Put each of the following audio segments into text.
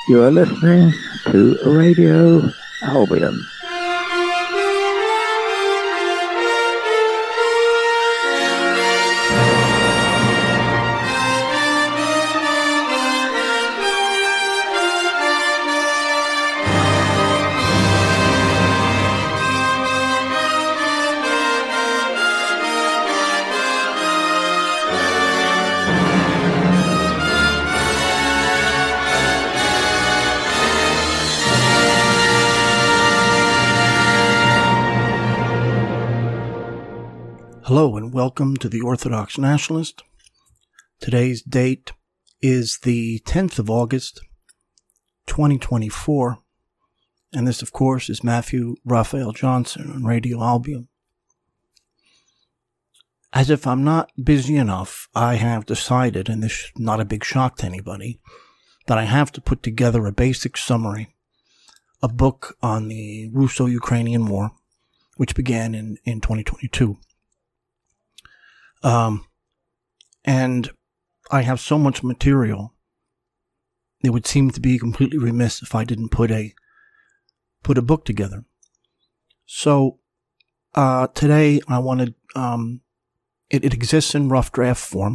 You are listening to Radio Albion. Hello and welcome to the Orthodox Nationalist. Today's date is the 10th of August, 2024, and this, of course, is Matthew Raphael Johnson on Radio Albion. As if I'm not busy enough, I have decided, and this is not a big shock to anybody, that I have to put together a basic summary, a book on the Russo-Ukrainian War, which began in 2022. And I have so much material, it would seem to be completely remiss if I didn't put a book together. So, today I wanted, it exists in rough draft form,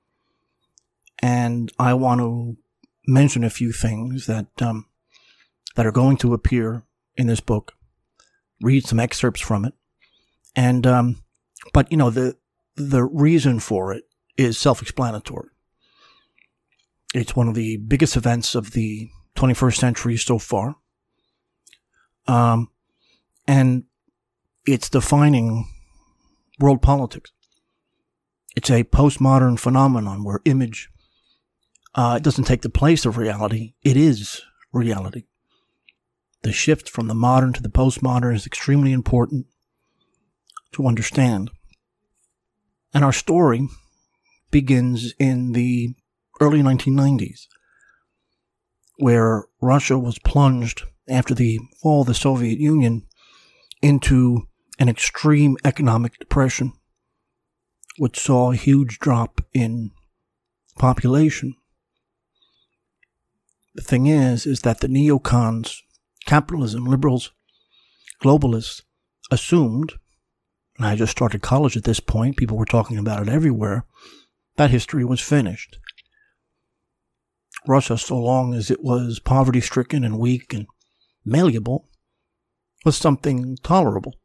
and I want to mention a few things that are going to appear in this book, read some excerpts from it, and, but you know, the reason for it is self-explanatory. It's one of the biggest events of the 21st century so far. And it's defining world politics. It's a postmodern phenomenon where image, it doesn't take the place of reality. It is reality. The shift from the modern to the postmodern is extremely important to understand. And our story begins in the early 1990s, where Russia was plunged, after the fall of the Soviet Union, into an extreme economic depression, which saw a huge drop in population. The thing is that the neocons, capitalism, liberals, globalists, assumed, and I just started college at this point, people were talking about it everywhere, that history was finished. Russia, so long as it was poverty-stricken and weak and malleable, was something tolerable.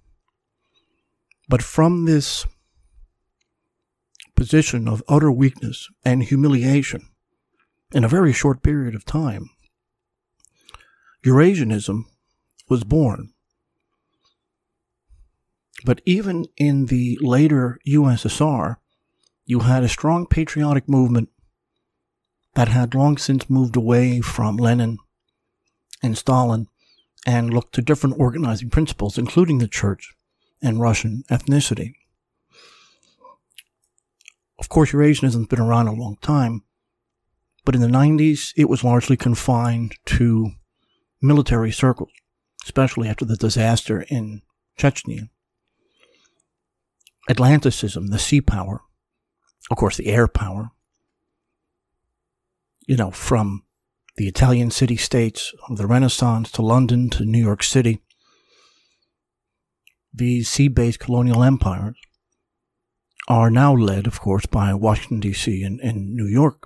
But from this position of utter weakness and humiliation, in a very short period of time, Eurasianism was born. But even in the later USSR, you had a strong patriotic movement that had long since moved away from Lenin and Stalin and looked to different organizing principles, including the church and Russian ethnicity. Of course, Eurasianism has been around a long time, but in the 90s, it was largely confined to military circles, especially after the disaster in Chechnya. Atlanticism, the sea power, of course the air power, you know, from the Italian city-states of the Renaissance to London to New York City, these sea-based colonial empires are now led, of course, by Washington, D.C. and New York.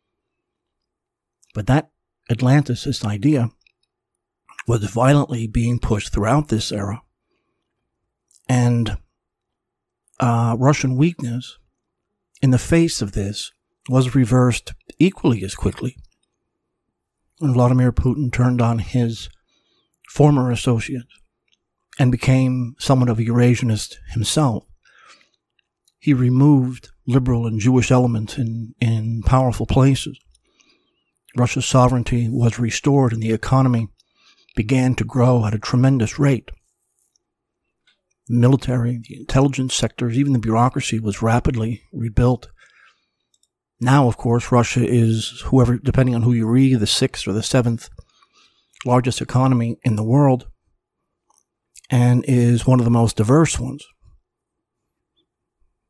But that Atlanticist idea was violently being pushed throughout this era, and Russian weakness in the face of this was reversed equally as quickly when Vladimir Putin turned on his former associate and became somewhat of a Eurasianist himself. He removed liberal and Jewish elements in powerful places. Russia's sovereignty was restored and the economy began to grow at a tremendous rate. The military, the intelligence sectors, even the bureaucracy was rapidly rebuilt. Now, of course, Russia is, whoever, depending on who you read, the 6th or the 7th largest economy in the world, and is one of the most diverse ones.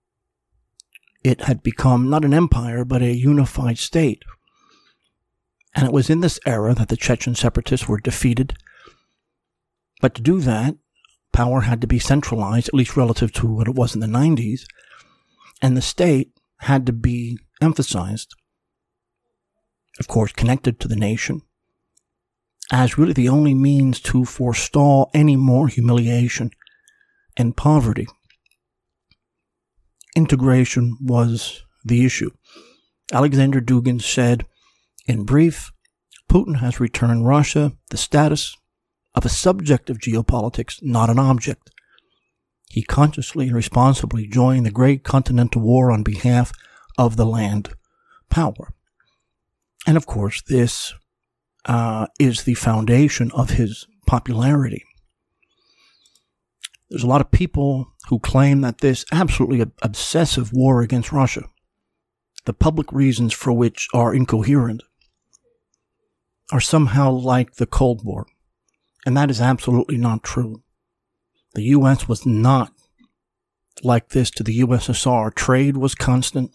It had become not an empire, but a unified state. And it was in this era that the Chechen separatists were defeated. But to do that, power had to be centralized, at least relative to what it was in the 90s, and the state had to be emphasized, of course, connected to the nation, as really the only means to forestall any more humiliation and poverty. Integration was the issue. Alexander Dugin said, in brief, Putin has returned Russia the status of a subject of geopolitics, not an object. He consciously and responsibly joined the great continental war on behalf of the land power. And of course, this is the foundation of his popularity. There's a lot of people who claim that this absolutely obsessive war against Russia, the public reasons for which are incoherent, are somehow like the Cold War. And that is absolutely not true. The U.S. was not like this to the USSR. Trade was constant.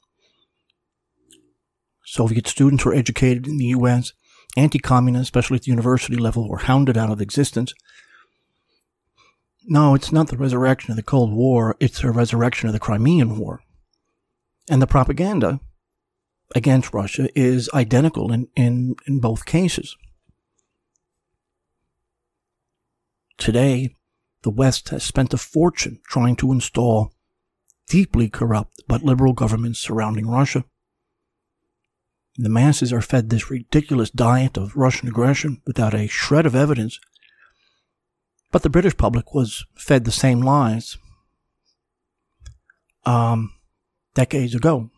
Soviet students were educated in the U.S. Anti-communists, especially at the university level, were hounded out of existence. No, it's not the resurrection of the Cold War. It's the resurrection of the Crimean War. And the propaganda against Russia is identical in both cases. Today, the West has spent a fortune trying to install deeply corrupt but liberal governments surrounding Russia. The masses are fed this ridiculous diet of Russian aggression without a shred of evidence. But the British public was fed the same lies decades ago.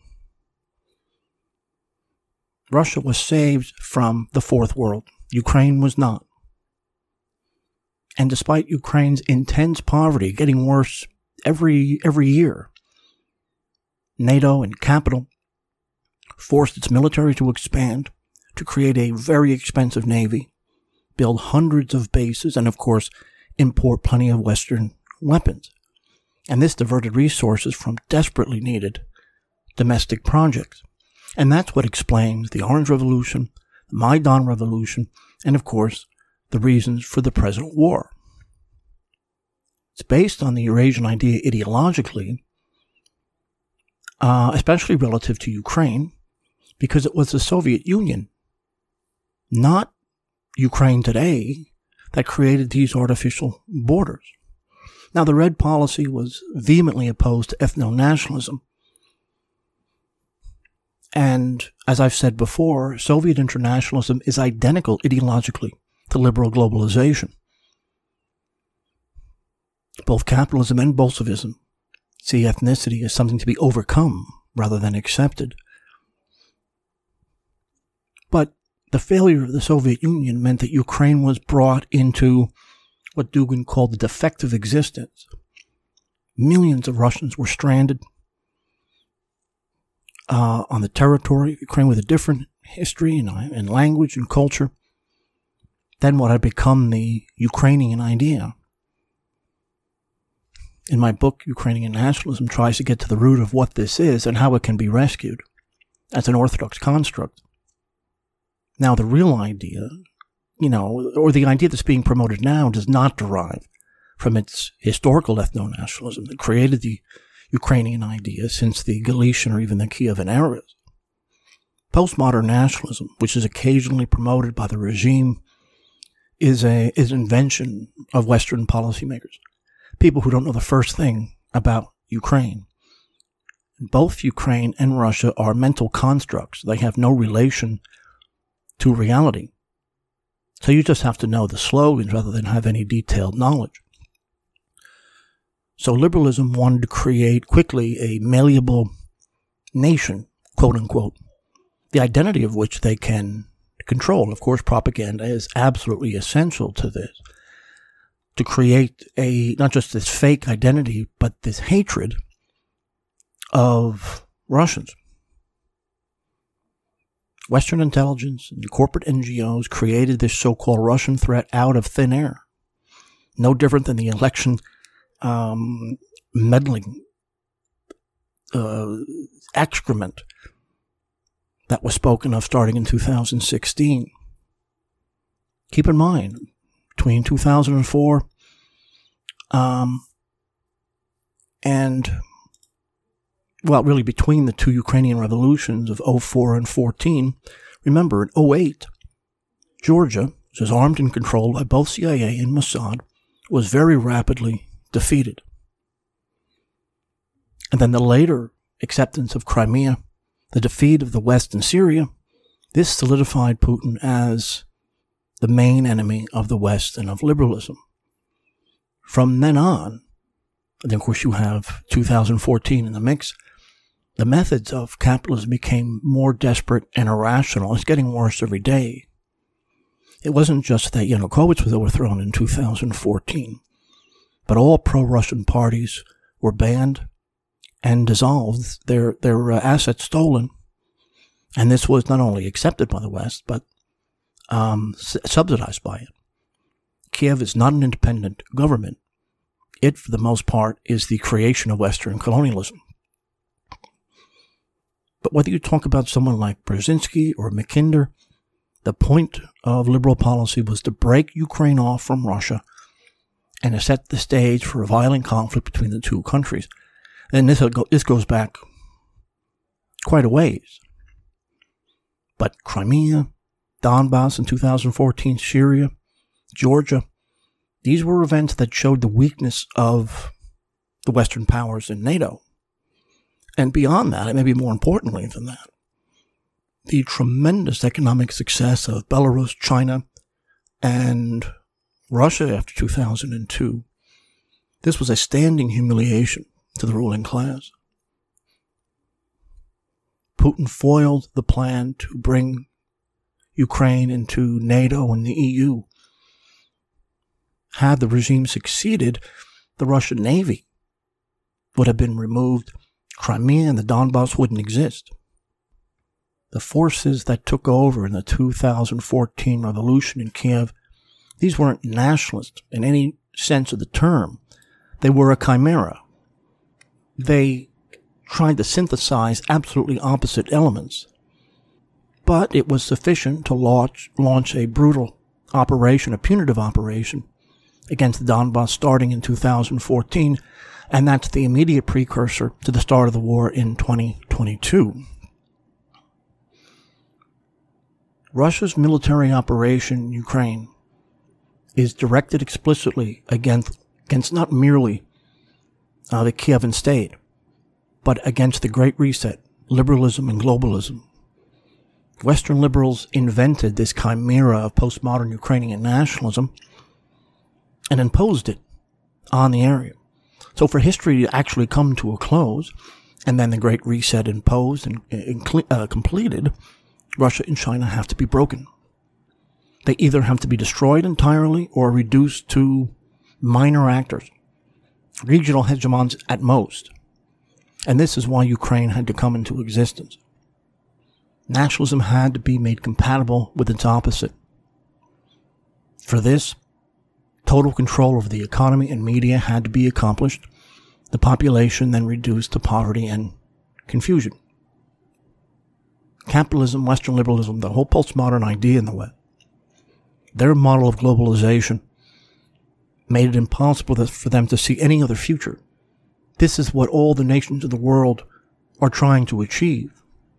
Russia was saved from the Fourth World. Ukraine was not. And despite Ukraine's intense poverty getting worse every year, NATO and capital forced its military to expand, to create a very expensive navy, build hundreds of bases, and of course, import plenty of Western weapons. And this diverted resources from desperately needed domestic projects. And that's what explains the Orange Revolution, the Maidan Revolution, and of course, the reasons for the present war. It's based on the Eurasian idea ideologically, especially relative to Ukraine, because it was the Soviet Union, not Ukraine today, that created these artificial borders. Now, the Red policy was vehemently opposed to ethno-nationalism. And as I've said before, Soviet internationalism is identical ideologically to liberal globalization. Both capitalism and Bolshevism see ethnicity as something to be overcome rather than accepted. But the failure of the Soviet Union meant that Ukraine was brought into what Dugin called the defective existence. Millions of Russians were stranded on the territory of Ukraine with a different history and language and culture than what had become the Ukrainian idea. In my book, Ukrainian Nationalism tries to get to the root of what this is and how it can be rescued as an orthodox construct. Now, the real idea, or the idea that's being promoted now, does not derive from its historical ethno-nationalism that created the Ukrainian idea since the Galician or even the Kievan eras. Postmodern nationalism, which is occasionally promoted by the regime, is an invention of Western policymakers, people who don't know the first thing about Ukraine. Both Ukraine and Russia are mental constructs. They have no relation to reality. So you just have to know the slogans rather than have any detailed knowledge. So liberalism wanted to create quickly a malleable nation, quote unquote, the identity of which they can control. Of course, propaganda is absolutely essential to this, to create not just this fake identity, but this hatred of Russians. Western intelligence and corporate NGOs created this so-called Russian threat out of thin air. No different than the election meddling excrement that was spoken of starting in 2016. Keep in mind, between 2004 really between the two Ukrainian revolutions of 04 and 14, remember, in 08, Georgia, which is armed and controlled by both CIA and Mossad, was very rapidly defeated. And then the later acceptance of Crimea, the defeat of the West in Syria, this solidified Putin as the main enemy of the West and of liberalism. From then on, and of course you have 2014 in the mix, the methods of capitalism became more desperate and irrational. It's getting worse every day. It wasn't just that Yanukovych was overthrown in 2014, but all pro-Russian parties were banned and dissolved, their assets stolen. And this was not only accepted by the West, but subsidized by it. Kiev is not an independent government. It, for the most part, is the creation of Western colonialism. But whether you talk about someone like Brzezinski or Mackinder, the point of liberal policy was to break Ukraine off from Russia and to set the stage for a violent conflict between the two countries. And this goes back quite a ways. But Crimea, Donbass in 2014, Syria, Georgia, these were events that showed the weakness of the Western powers in NATO. And beyond that, and maybe more importantly than that, the tremendous economic success of Belarus, China, and Russia after 2002. This was a standing humiliation to the ruling class. Putin foiled the plan to bring Ukraine into NATO and the EU. Had the regime succeeded, the Russian Navy would have been removed. Crimea and the Donbass wouldn't exist. The forces that took over in the 2014 revolution in Kiev, these weren't nationalists in any sense of the term. They were a chimera. They tried to synthesize absolutely opposite elements. But it was sufficient to launch a brutal operation, a punitive operation, against the Donbass starting in 2014, and that's the immediate precursor to the start of the war in 2022. Russia's military operation in Ukraine is directed explicitly against not merely the Kievan state, but against the Great Reset, liberalism and globalism. Western liberals invented this chimera of postmodern Ukrainian nationalism and imposed it on the area. So for history to actually come to a close, and then the Great Reset imposed and completed, Russia and China have to be broken. They either have to be destroyed entirely or reduced to minor actors, regional hegemons at most. And this is why Ukraine had to come into existence. Nationalism had to be made compatible with its opposite. For this, total control over the economy and media had to be accomplished, the population then reduced to poverty and confusion. Capitalism, Western liberalism, the whole postmodern idea in the West, their model of globalization made it impossible for them to see any other future. This is what all the nations of the world are trying to achieve.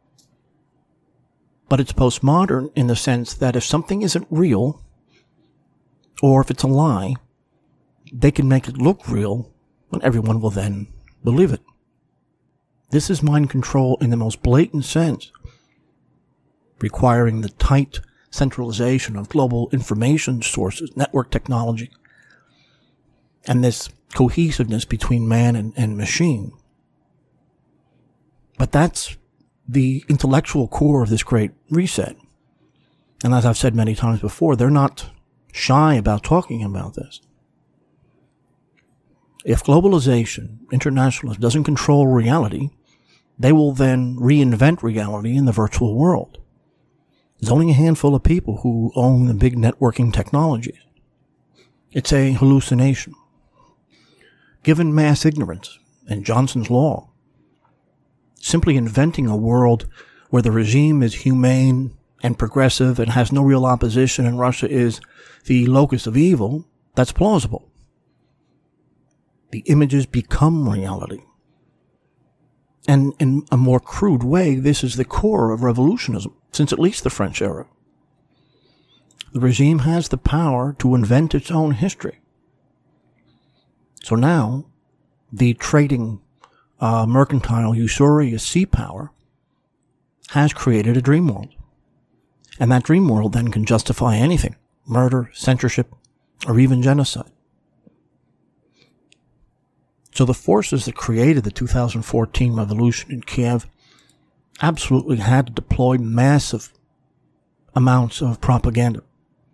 But it's postmodern in the sense that if something isn't real, or if it's a lie, they can make it look real, and everyone will then believe it. This is mind control in the most blatant sense, requiring the tight centralization of global information sources, network technology, and this cohesiveness between man and machine. But that's the intellectual core of this Great Reset. And as I've said many times before, they're not shy about talking about this. If globalization, internationalism, doesn't control reality, they will then reinvent reality in the virtual world. There's only a handful of people who own the big networking technologies. It's a hallucination. Given mass ignorance and Johnson's law, simply inventing a world where the regime is humane and progressive and has no real opposition and Russia is the locus of evil, that's plausible. The images become reality. And in a more crude way, this is the core of revolutionism, since at least the French era. The regime has the power to invent its own history. So now, the trading, mercantile, usurious sea power has created a dream world. And that dream world then can justify anything: murder, censorship, or even genocide. So the forces that created the 2014 revolution in Kiev absolutely had to deploy massive amounts of propaganda.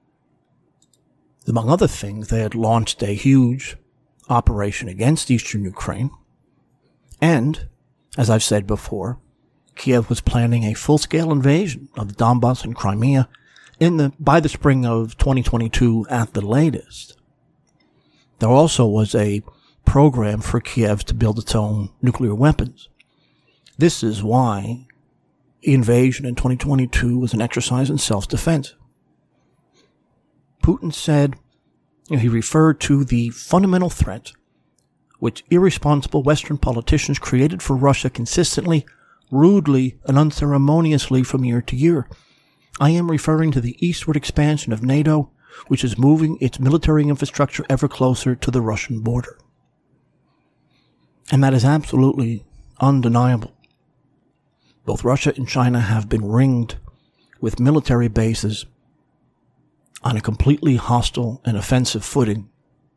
Among other things, they had launched a huge operation against eastern Ukraine. And, as I've said before, Kiev was planning a full-scale invasion of the Donbass and Crimea by the spring of 2022 at the latest. There also was a program for Kiev to build its own nuclear weapons. This is why the invasion in 2022 was an exercise in self-defense. Putin said, he referred to the fundamental threat which irresponsible Western politicians created for Russia consistently, rudely, and unceremoniously from year to year. I am referring to the eastward expansion of NATO, which is moving its military infrastructure ever closer to the Russian border. And that is absolutely undeniable. Both Russia and China have been ringed with military bases on a completely hostile and offensive footing.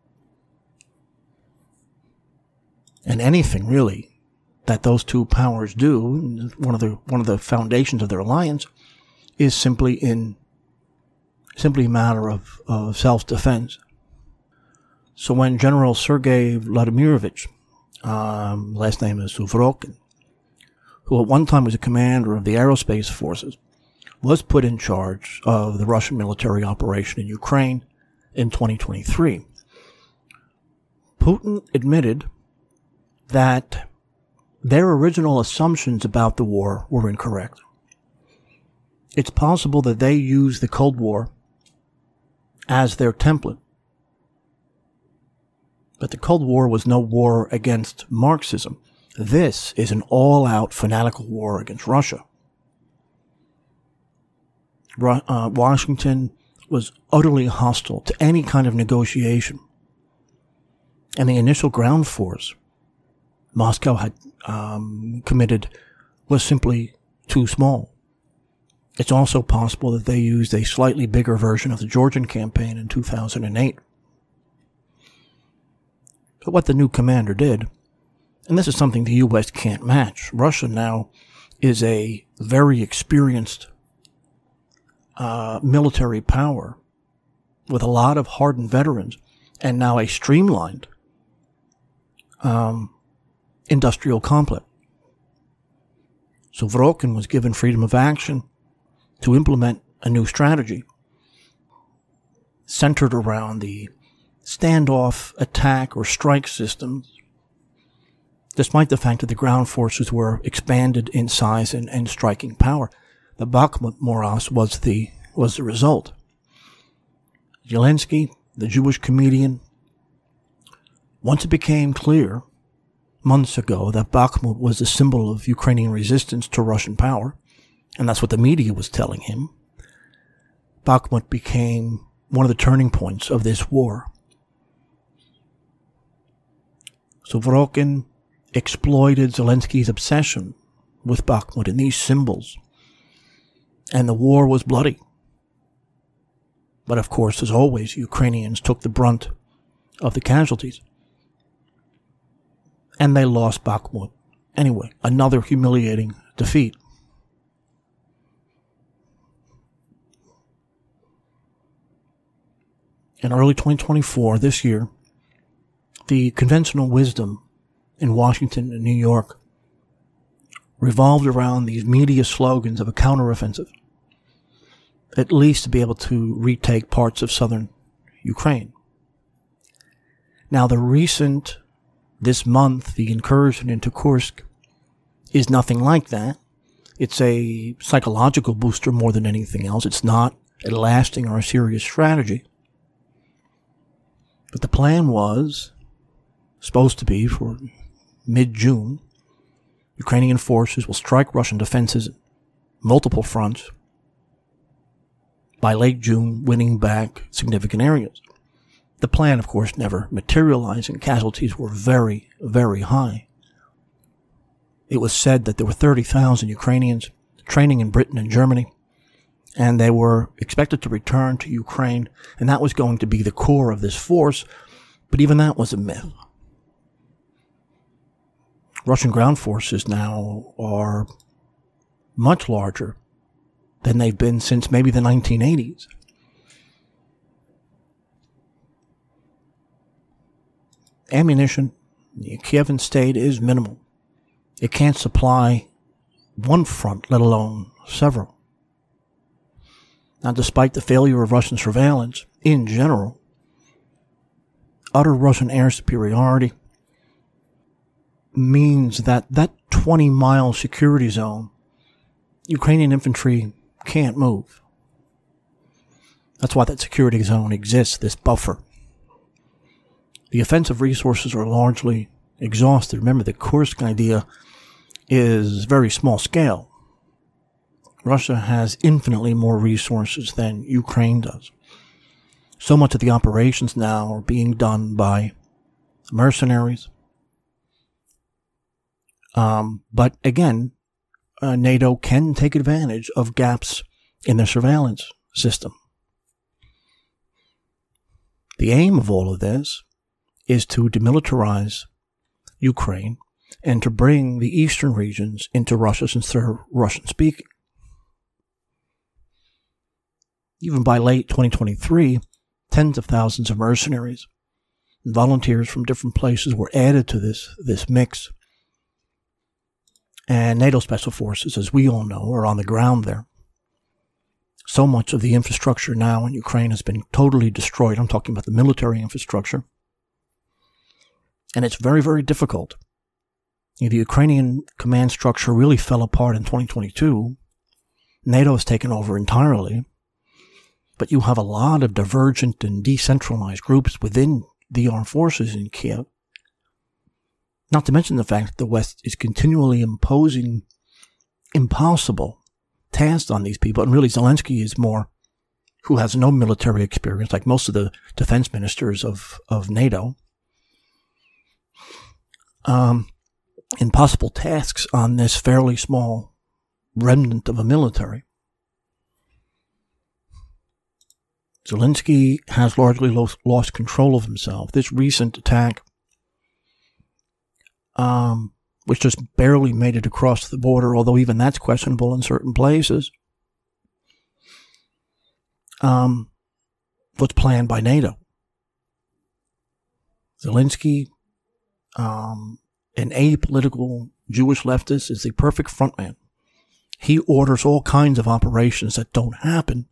And anything, really, that those two powers do, one of the foundations of their alliance, is simply a matter of self-defense. So when General Sergei Vladimirovich, last name is Suvorkin, who at one time was a commander of the aerospace forces, was put in charge of the Russian military operation in Ukraine in 2023. Putin admitted that their original assumptions about the war were incorrect. It's possible that they used the Cold War as their template. But the Cold War was no war against Marxism. This is an all-out fanatical war against Russia. Washington was utterly hostile to any kind of negotiation. And the initial ground force Moscow had committed was simply too small. It's also possible that they used a slightly bigger version of the Georgian campaign in 2008. But what the new commander did, and this is something the U.S. can't match, Russia now is a very experienced military power with a lot of hardened veterans and now a streamlined industrial complex. So Suvorkin was given freedom of action to implement a new strategy centered around the standoff, attack, or strike systems, despite the fact that the ground forces were expanded in size and striking power. The Bakhmut morass was the result. Zelensky, the Jewish comedian, once it became clear months ago that Bakhmut was a symbol of Ukrainian resistance to Russian power, and that's what the media was telling him, Bakhmut became one of the turning points of this war. Suvorkin exploited Zelensky's obsession with Bakhmut and these symbols, and the war was bloody. But of course, as always, Ukrainians took the brunt of the casualties. And they lost Bakhmut. Anyway, another humiliating defeat. In early 2024, this year, the conventional wisdom in Washington and New York revolved around these media slogans of a counteroffensive, at least to be able to retake parts of southern Ukraine. Now, this month, the incursion into Kursk is nothing like that. It's a psychological booster more than anything else. It's not a lasting or a serious strategy. But the plan was supposed to be for mid-June, Ukrainian forces will strike Russian defenses at multiple fronts, by late June winning back significant areas. The plan, of course, never materialized, and casualties were very, very high. It was said that there were 30,000 Ukrainians training in Britain and Germany, and they were expected to return to Ukraine, and that was going to be the core of this force, but even that was a myth. Russian ground forces now are much larger than they've been since maybe the 1980s. Ammunition in the Kievan state is minimal. It can't supply one front, let alone several. Now, despite the failure of Russian surveillance in general, utter Russian air superiority means that 20-mile security zone, Ukrainian infantry can't move. That's why that security zone exists, this buffer. The offensive resources are largely exhausted. Remember, the Kursk idea is very small scale. Russia has infinitely more resources than Ukraine does. So much of the operations now are being done by mercenaries. But again, NATO can take advantage of gaps in their surveillance system. The aim of all of this is to demilitarize Ukraine and to bring the eastern regions into Russia since they're Russian-speaking. Even by late 2023, tens of thousands of mercenaries and volunteers from different places were added to this mix. And NATO Special Forces, as we all know, are on the ground there. So much of the infrastructure now in Ukraine has been totally destroyed. I'm talking about the military infrastructure. And it's very, very difficult. The Ukrainian command structure really fell apart in 2022. NATO has taken over entirely. But you have a lot of divergent and decentralized groups within the armed forces in Kiev. Not to mention the fact that the West is continually imposing impossible tasks on these people. And really, Zelensky is more who has no military experience, like most of the defense ministers of NATO. Impossible tasks on this fairly small remnant of a military. Zelensky has largely lost control of himself. This recent attack, which just barely made it across the border, although even that's questionable in certain places, was planned by NATO. Zelensky, an apolitical Jewish leftist, is the perfect frontman. He orders all kinds of operations that don't happen,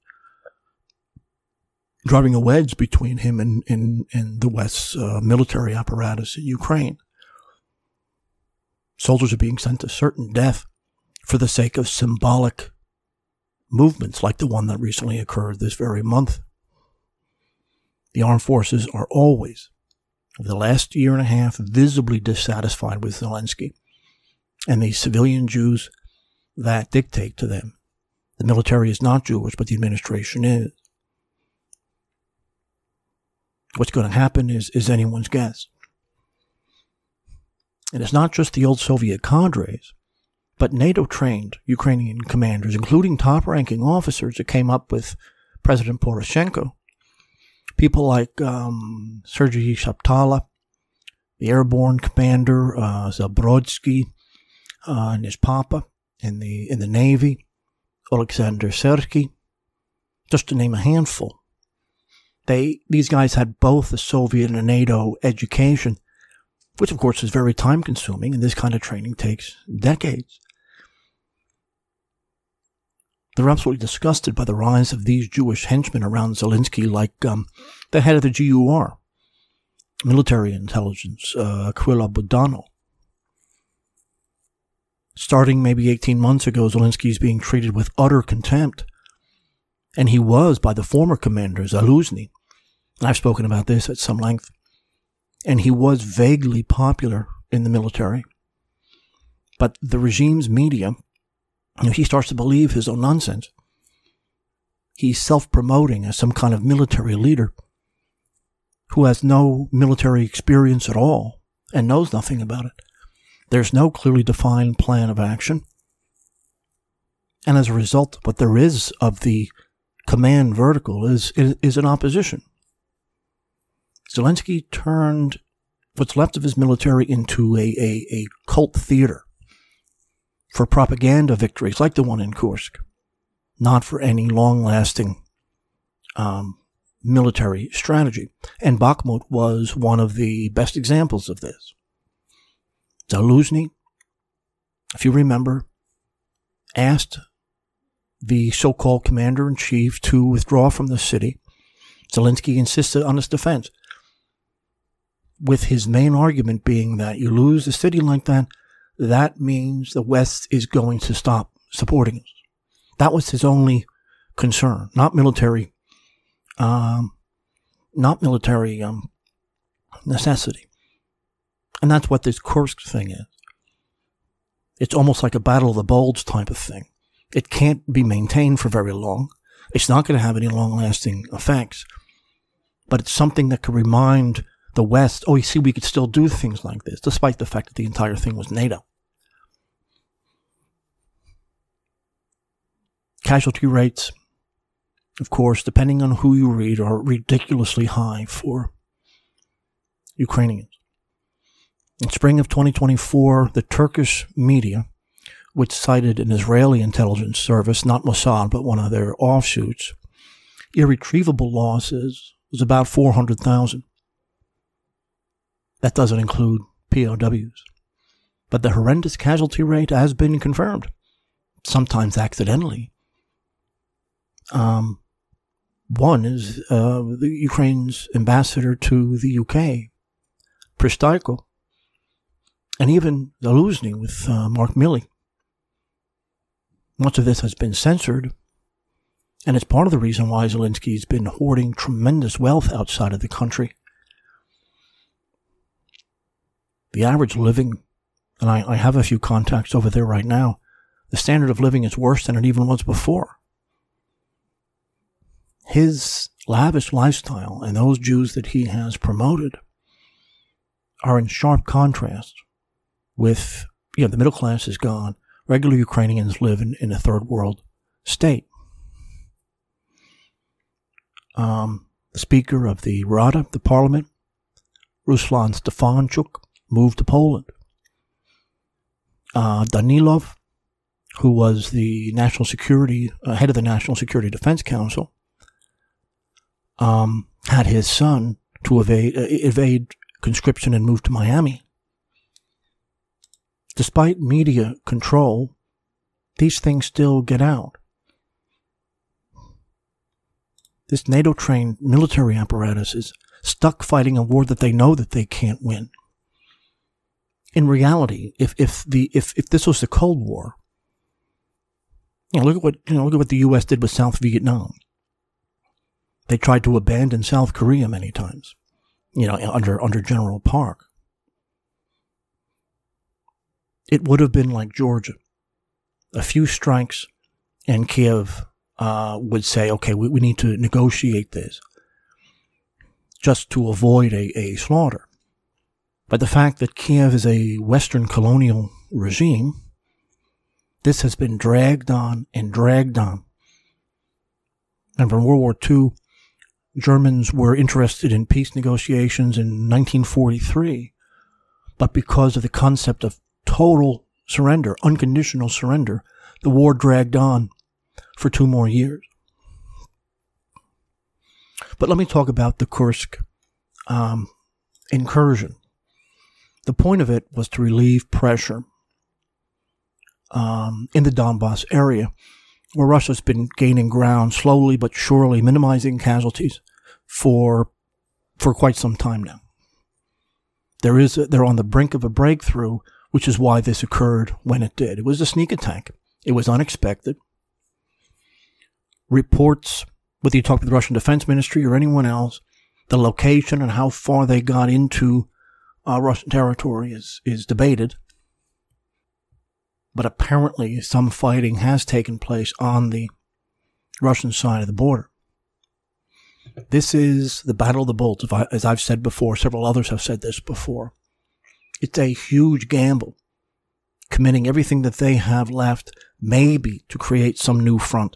driving a wedge between him and the West's military apparatus in Ukraine. Soldiers are being sent to certain death for the sake of symbolic movements like the one that recently occurred this very month. The armed forces are always, over the last year and a half, visibly dissatisfied with Zelensky and the civilian Jews that dictate to them. The military is not Jewish, but the administration is. What's going to happen is anyone's guess. And it's not just the old Soviet cadres, but NATO-trained Ukrainian commanders, including top-ranking officers that came up with President Poroshenko. People like Sergei Shaptala, the airborne commander, Zabrodsky, and his papa in the Navy, Alexander Sersky, just to name a handful. These guys had both a Soviet and a NATO education, which of course is very time-consuming, and this kind of training takes decades. They're absolutely disgusted by the rise of these Jewish henchmen around Zelensky, like the head of the GUR, military intelligence, Aquila Budano. Starting maybe 18 months ago, Zelensky is being treated with utter contempt. And he was by the former commander, Zaluzny. And I've spoken about this at some length. And he was vaguely popular in the military. But the regime's media, he starts to believe his own nonsense. He's self-promoting as some kind of military leader who has no military experience at all and knows nothing about it. There's no clearly defined plan of action. And as a result, what there is of the command vertical is an opposition. Zelensky turned what's left of his military into a cult theater for propaganda victories like the one in Kursk, not for any long-lasting military strategy. And Bakhmut was one of the best examples of this. Zaluzny, if you remember, asked the so-called commander-in-chief to withdraw from the city. Zelensky insisted on his defense, with his main argument being that you lose a city like that, that means the West is going to stop supporting us. That was his only concern, not military necessity. And that's what this Kursk thing is. It's almost like a battle of the bulge type of thing. It can't be maintained for very long. It's not going to have any long-lasting effects. But it's something that could remind the West, oh, you see, we could still do things like this, despite the fact that the entire thing was NATO. Casualty rates, of course, depending on who you read, are ridiculously high for Ukrainians. In spring of 2024, the Turkish media, which cited an Israeli intelligence service, not Mossad, but one of their offshoots, irretrievable losses was about 400,000. That doesn't include POWs. But the horrendous casualty rate has been confirmed, sometimes accidentally. One is the Ukraine's ambassador to the UK, Pristaiko, and even Zaluzny with Mark Milley. Much of this has been censored, and it's part of the reason why Zelensky's been hoarding tremendous wealth outside of the country. The average living, and I have a few contacts over there right now, the standard of living is worse than it even was before. His lavish lifestyle and those Jews that he has promoted are in sharp contrast with, the middle class is gone. Regular Ukrainians live in a third world state. The Speaker of the Rada, the Parliament, Ruslan Stefanchuk, moved to Poland. Danilov, who was the national security head of the National Security Defense Council, had his son to evade conscription and move to Miami. Despite media control, these things still get out. This NATO-trained military apparatus is stuck fighting a war that they know that they can't win. In reality, if this was the Cold War, look at what the U.S. did with South Vietnam. They tried to abandon South Korea many times, under General Park. It would have been like Georgia. A few strikes, and Kiev would say, okay, we need to negotiate this just to avoid a slaughter. But the fact that Kiev is a Western colonial regime, this has been dragged on and dragged on. And from World War II, Germans were interested in peace negotiations in 1943, but because of the concept of total surrender, unconditional surrender, the war dragged on for 2 more years. But let me talk about the Kursk incursion. The point of it was to relieve pressure in the Donbass area, where Russia's been gaining ground slowly but surely, minimizing casualties for quite some time now. They're on the brink of a breakthrough which is why this occurred when it did. It was a sneak attack. It was unexpected. Reports, whether you talk to the Russian Defense Ministry or anyone else, the location and how far they got into Russian territory is debated. But apparently some fighting has taken place on the Russian side of the border. This is the Battle of the Bulge, as I've said before. Several others have said this before. It's a huge gamble, committing everything that they have left, maybe to create some new front.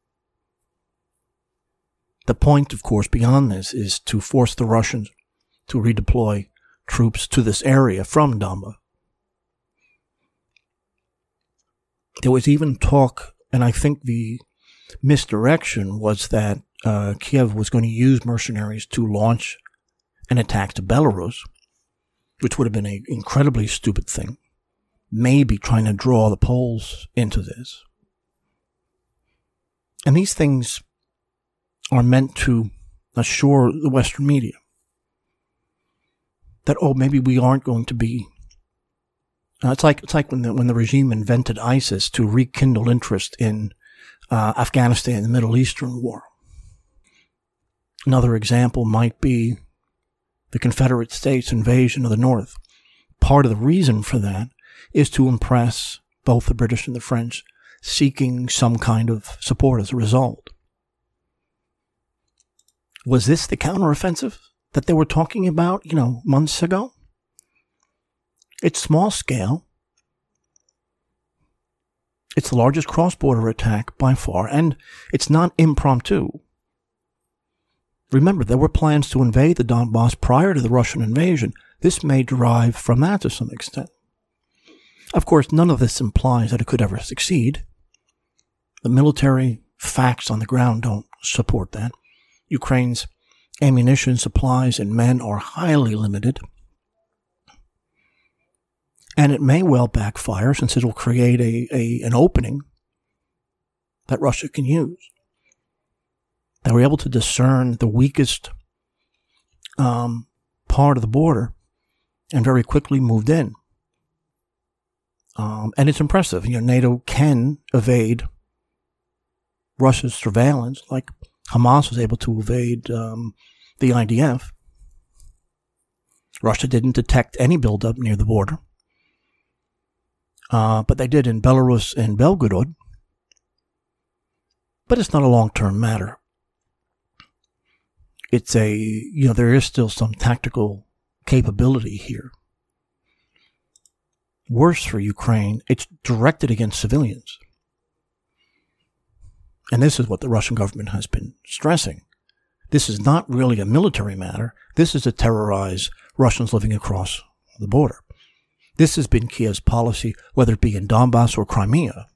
The point, of course, beyond this is to force the Russians to redeploy troops to this area from Donbas. There was even talk, and I think the misdirection was that Kiev was going to use mercenaries to launch an attack to Belarus, which would have been an incredibly stupid thing, maybe trying to draw the Poles into this. And these things are meant to assure the Western media that, maybe we aren't going to be... it's like when the regime invented ISIS to rekindle interest in Afghanistan and the Middle Eastern War. Another example might be the Confederate States invasion of the North. Part of the reason for that is to impress both the British and the French, seeking some kind of support as a result. Was this the counteroffensive that they were talking about, months ago? It's small scale. It's the largest cross-border attack by far, and it's not impromptu. Remember, there were plans to invade the Donbass prior to the Russian invasion. This may derive from that to some extent. Of course, none of this implies that it could ever succeed. The military facts on the ground don't support that. Ukraine's ammunition supplies and men are highly limited. And it may well backfire, since it will create an opening that Russia can use. They were able to discern the weakest part of the border and very quickly moved in. And it's impressive. NATO can evade Russia's surveillance, like Hamas was able to evade the IDF. Russia didn't detect any buildup near the border. But they did in Belarus and Belgorod. But it's not a long-term matter. It's there is still some tactical capability here. Worse for Ukraine, it's directed against civilians. And this is what the Russian government has been stressing. This is not really a military matter. This is to terrorize Russians living across the border. This has been Kiev's policy, whether it be in Donbass or Crimea.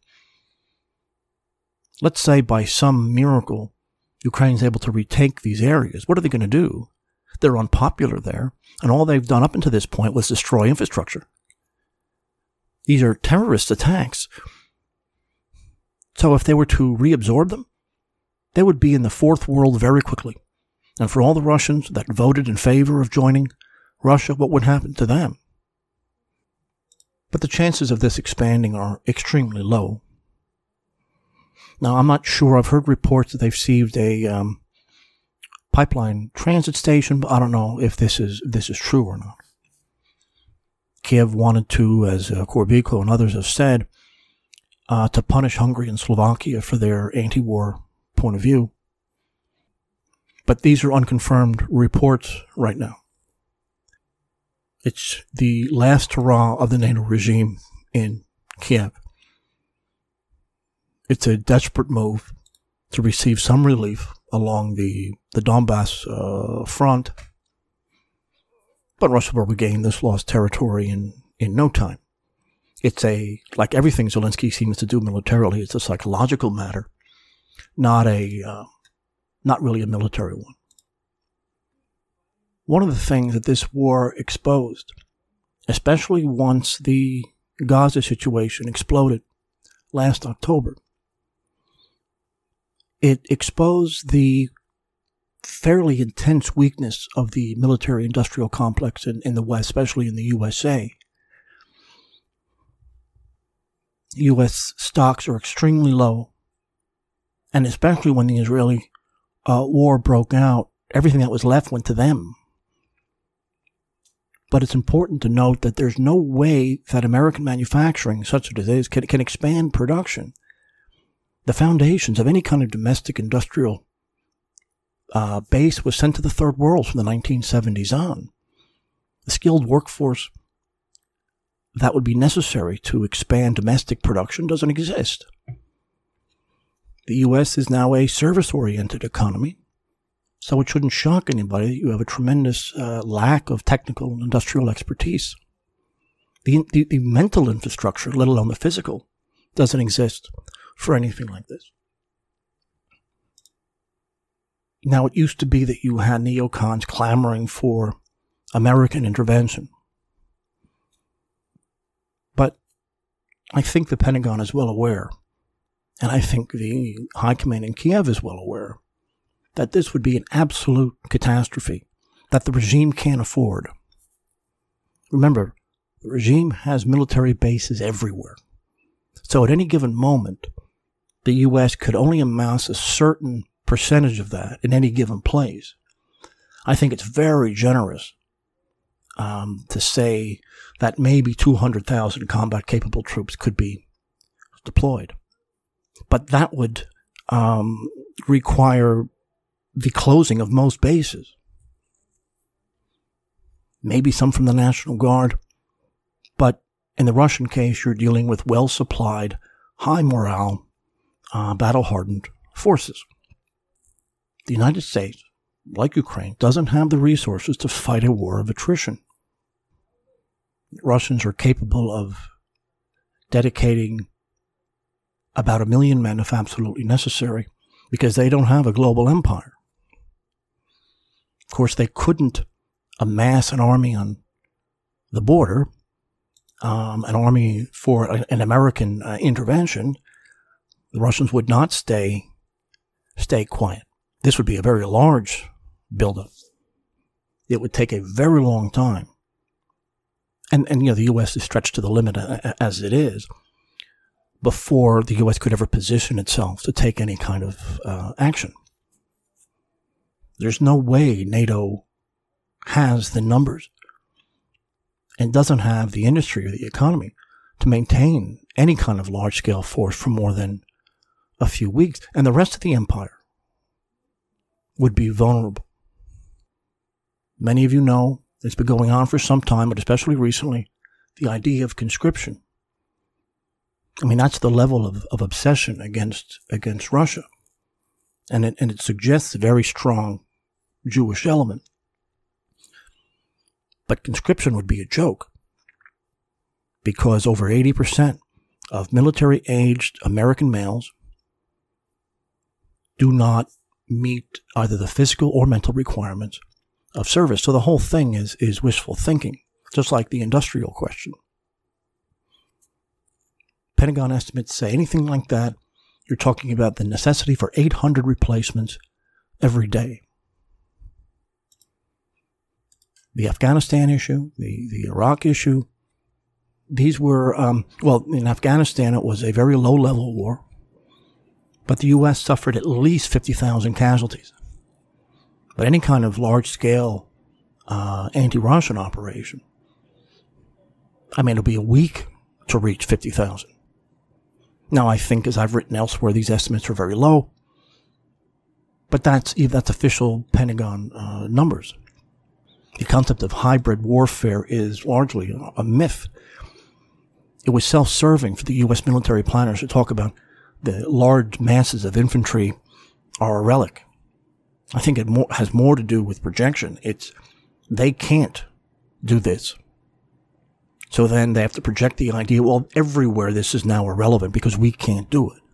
Let's say by some miracle, Ukraine's able to retake these areas. What are they going to do? They're unpopular there, and all they've done up until this point was destroy infrastructure. These are terrorist attacks. So if they were to reabsorb them, they would be in the fourth world very quickly. And for all the Russians that voted in favor of joining Russia, what would happen to them? But the chances of this expanding are extremely low. Now, I'm not sure. I've heard reports that they've received a pipeline transit station, but I don't know if this is true or not. Kiev wanted to, as Korbiko and others have said, to punish Hungary and Slovakia for their anti-war point of view. But these are unconfirmed reports right now. It's the last hurrah of the NATO regime in Kiev. It's a desperate move to receive some relief along the Donbass front. But Russia will regain this lost territory in no time. It's like everything Zelensky seems to do militarily, it's a psychological matter, not really a military one. One of the things that this war exposed, especially once the Gaza situation exploded last October, it exposed the fairly intense weakness of the military-industrial complex in the West, especially in the USA. U.S. stocks are extremely low. And especially when the Israeli war broke out, everything that was left went to them. But it's important to note that there's no way that American manufacturing, such as it is, can expand production. The foundations of any kind of domestic industrial base was sent to the third world from the 1970s on. The skilled workforce that would be necessary to expand domestic production doesn't exist. The U.S. is now a service-oriented economy, so it shouldn't shock anybody that you have a tremendous lack of technical and industrial expertise. The mental infrastructure, let alone the physical, doesn't exist for anything like this. Now, it used to be that you had neocons clamoring for American intervention. But I think the Pentagon is well aware, and I think the High Command in Kiev is well aware, that this would be an absolute catastrophe that the regime can't afford. Remember, the regime has military bases everywhere. So at any given moment, the U.S. could only amass a certain percentage of that in any given place. I think it's very generous to say that maybe 200,000 combat-capable troops could be deployed. But that would require the closing of most bases. Maybe some from the National Guard. But in the Russian case, you're dealing with well-supplied, high-morale, battle-hardened forces. The United States, like Ukraine, doesn't have the resources to fight a war of attrition. Russians are capable of dedicating about 1 million men if absolutely necessary, because they don't have a global empire. Of course, they couldn't amass an army on the border, an army for an American intervention. The Russians would not stay quiet. This would be a very large buildup. It would take a very long time. And the U.S. is stretched to the limit as it is before the U.S. could ever position itself to take any kind of action. There's no way NATO has the numbers and doesn't have the industry or the economy to maintain any kind of large-scale force for more than a few weeks. And the rest of the empire would be vulnerable. Many of you know it's been going on for some time, but especially recently, the idea of conscription. I mean, that's the level of obsession against Russia. And it suggests a very strong Jewish element. But conscription would be a joke, because over 80% of military-aged American males do not meet either the physical or mental requirements of service. So the whole thing is wishful thinking, just like the industrial question. Pentagon estimates say anything like that, you're talking about the necessity for 800 replacements every day. The Afghanistan issue, the Iraq issue, these were, in Afghanistan it was a very low-level war, but the U.S. suffered at least 50,000 casualties. But any kind of large-scale anti-Russian operation, it'll be a week to reach 50,000. Now, I think, as I've written elsewhere, these estimates are very low, but that's official Pentagon numbers. The concept of hybrid warfare is largely a myth. It was self-serving for the U.S. military planners to talk about the large masses of infantry are a relic. I think it has more to do with projection. They can't do this. So then they have to project the idea, well, everywhere this is now irrelevant because we can't do it.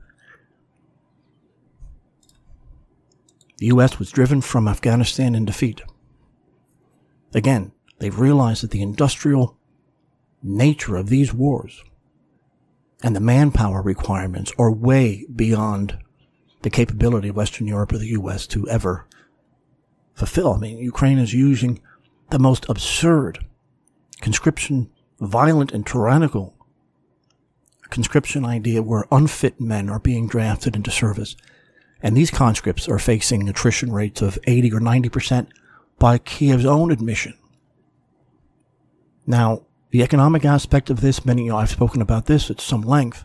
The U.S. was driven from Afghanistan in defeat. Again, they've realized that the industrial nature of these wars and the manpower requirements are way beyond the capability of Western Europe or the U.S. to ever fulfill. Ukraine is using the most absurd conscription, violent and tyrannical conscription idea where unfit men are being drafted into service. And these conscripts are facing attrition rates of 80 or 90% by Kiev's own admission. Now, the economic aspect of this, I've spoken about this at some length.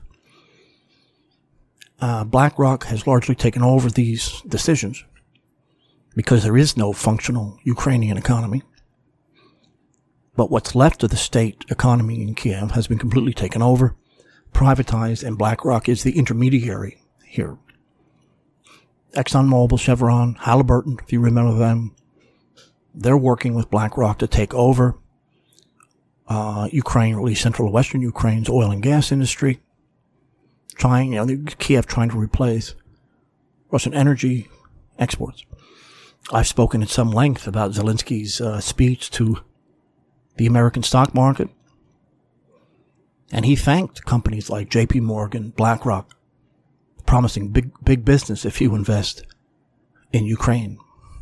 BlackRock has largely taken over these decisions because there is no functional Ukrainian economy. But what's left of the state economy in Kiev has been completely taken over, privatized, and BlackRock is the intermediary here. ExxonMobil, Chevron, Halliburton, if you remember them, they're working with BlackRock to take over Ukraine, or at least central and western Ukraine's oil and gas industry. Kiev trying to replace Russian energy exports. I've spoken at some length about Zelensky's speech to the American stock market, and he thanked companies like J.P. Morgan, BlackRock, promising big business if you invest in Ukraine.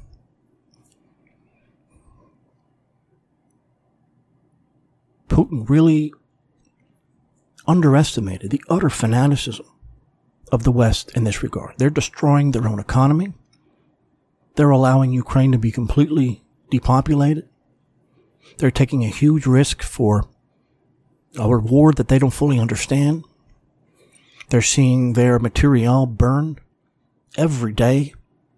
Putin really underestimated the utter fanaticism of the West in this regard. They're destroying their own economy. They're allowing Ukraine to be completely depopulated. They're taking a huge risk for a reward that they don't fully understand. They're seeing their materiel burn every day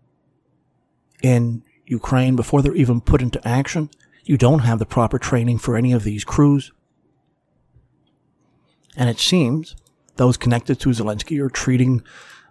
in Ukraine before they're even put into action. You don't have the proper training for any of these crews. And it seems those connected to Zelensky are treating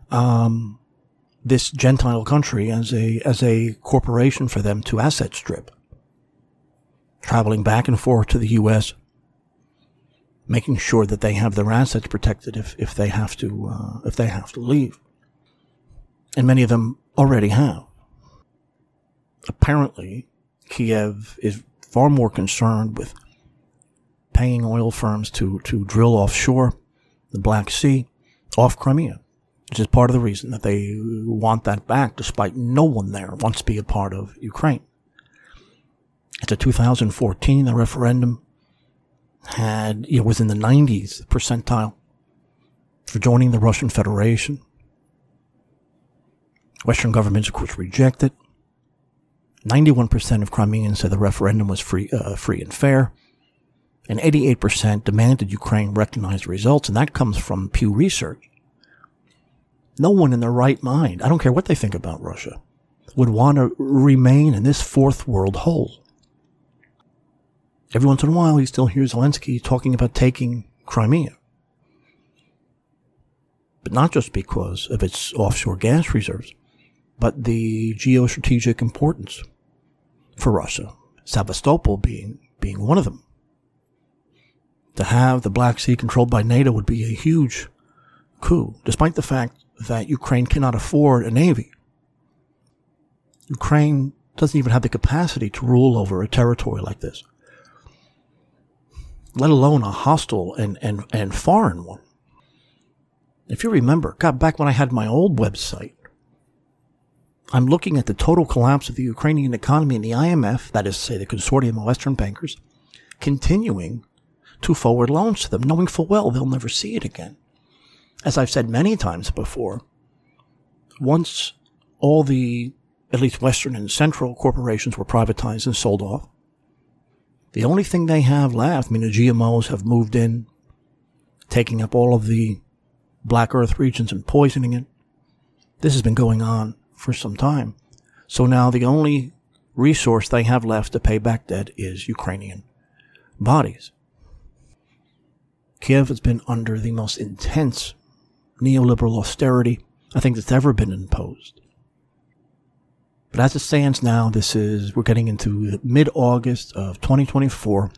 this Gentile country as a corporation for them to asset strip, traveling back and forth to the U.S., making sure that they have their assets protected if they have to leave, and many of them already have. Apparently, Kiev is far more concerned with paying oil firms to drill offshore the Black Sea, off Crimea, which is part of the reason that they want that back, despite no one there wants to be a part of Ukraine. It's a 2014, the referendum was in the 90s percentile for joining the Russian Federation. Western governments, of course, reject it. 91% of Crimeans said the referendum was free and fair, and 88% demanded Ukraine recognize the results, and that comes from Pew Research. No one in their right mind, I don't care what they think about Russia, would want to remain in this fourth world hole. Every once in a while, you still hear Zelensky talking about taking Crimea. But not just because of its offshore gas reserves, but the geostrategic importance for Russia, Sevastopol being one of them. To have the Black Sea controlled by NATO would be a huge coup, despite the fact that Ukraine cannot afford a navy. Ukraine doesn't even have the capacity to rule over a territory like this, let alone a hostile and foreign one. If you remember, back when I had my old website, I'm looking at the total collapse of the Ukrainian economy and the IMF, that is to say the consortium of Western bankers, continuing to forward loans to them, knowing full well they'll never see it again. As I've said many times before, once all the, at least Western and Central corporations were privatized and sold off, the only thing they have left, the GMOs have moved in, taking up all of the Black Earth regions and poisoning it. This has been going on for some time. So now the only resource they have left to pay back debt is Ukrainian bodies. Kiev has been under the most intense neoliberal austerity I think that's ever been imposed. But as it stands now, we're getting into mid-August of 2024.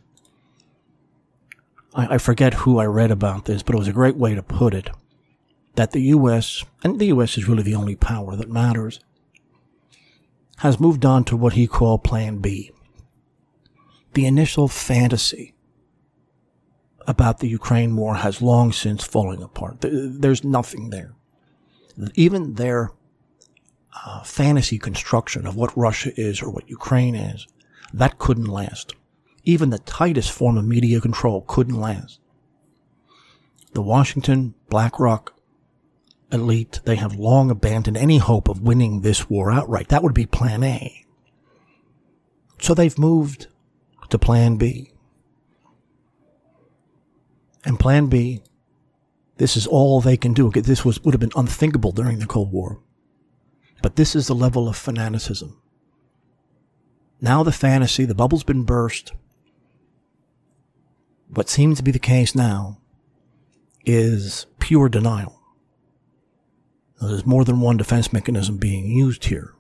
I forget who I read about this, but it was a great way to put it, that the U.S., and the U.S. is really the only power that matters, has moved on to what he called Plan B. The initial fantasy about the Ukraine war has long since fallen apart. There's nothing there. Even their fantasy construction of what Russia is or what Ukraine is, that couldn't last. Even the tightest form of media control couldn't last. The Washington, BlackRock elite, they have long abandoned any hope of winning this war outright. That would be Plan A. So they've moved to Plan B. And Plan B, this is all they can do. This would have been unthinkable during the Cold War. But this is the level of fanaticism. Now the fantasy, the bubble's been burst. What seems to be the case now is pure denial. There's more than one defense mechanism being used here.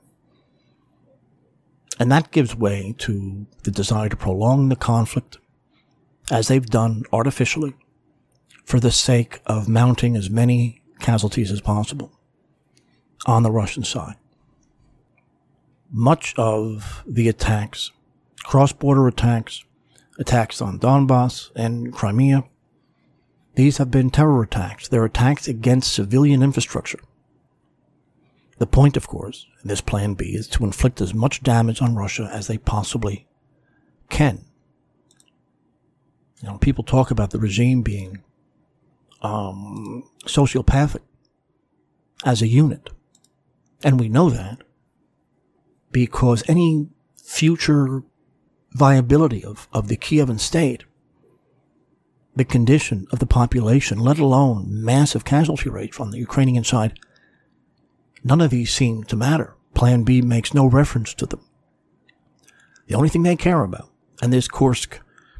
And that gives way to the desire to prolong the conflict, as they've done artificially, for the sake of mounting as many casualties as possible on the Russian side. Much of the attacks, cross-border attacks, attacks on Donbass and Crimea, these have been terror attacks. They're attacks against civilian infrastructure. The point, of course, in this Plan B is to inflict as much damage on Russia as they possibly can. People talk about the regime being sociopathic as a unit. And we know that because any future viability of the Kievan state, the condition of the population, let alone massive casualty rates from the Ukrainian side, none of these seem to matter. Plan B makes no reference to them. The only thing they care about, and this Kursk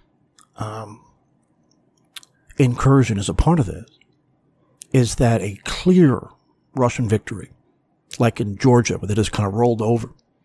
incursion is a part of this, is that a clear Russian victory, like in Georgia, where they just kind of rolled over,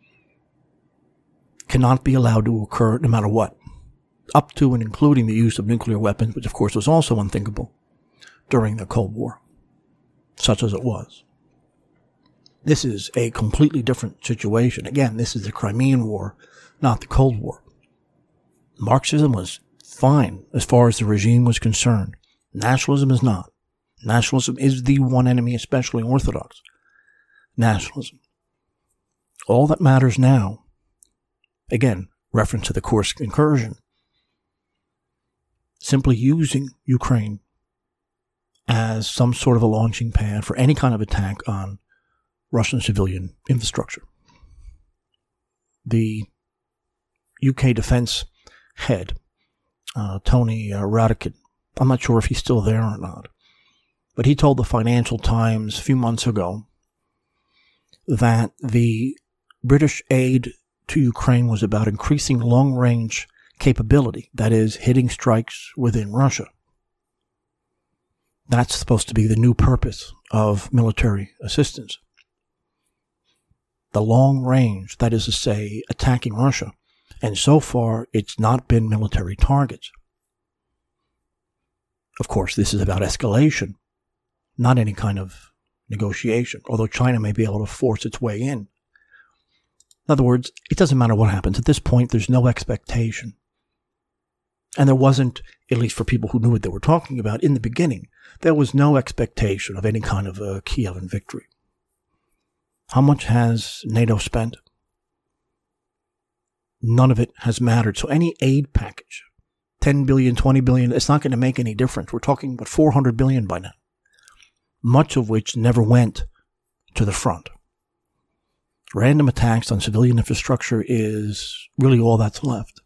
cannot be allowed to occur no matter what, up to and including the use of nuclear weapons, which of course was also unthinkable during the Cold War, such as it was. This is a completely different situation. Again, this is the Crimean War, not the Cold War. Marxism was fine as far as the regime was concerned. Nationalism is not. Nationalism is the one enemy, especially Orthodox nationalism. All that matters now, again, reference to the Kursk incursion, simply using Ukraine as some sort of a launching pad for any kind of attack on Russian civilian infrastructure. The UK defense head, Tony Radakin, I'm not sure if he's still there or not, but he told the Financial Times a few months ago that the British aid to Ukraine was about increasing long-range capability, that is, hitting strikes within Russia. That's supposed to be the new purpose of military assistance. The long range, that is to say, attacking Russia. And so far, it's not been military targets. Of course, this is about escalation, not any kind of negotiation, although China may be able to force its way in. In other words, it doesn't matter what happens. At this point, there's no expectation. And there wasn't, at least for people who knew what they were talking about in the beginning, there was no expectation of any kind of a Kievan victory. How much has NATO spent? None of it has mattered. So any aid package, 10 billion, 20 billion, it's not going to make any difference. We're talking about 400 billion by now, much of which never went to the front. Random attacks on civilian infrastructure is really all that's left.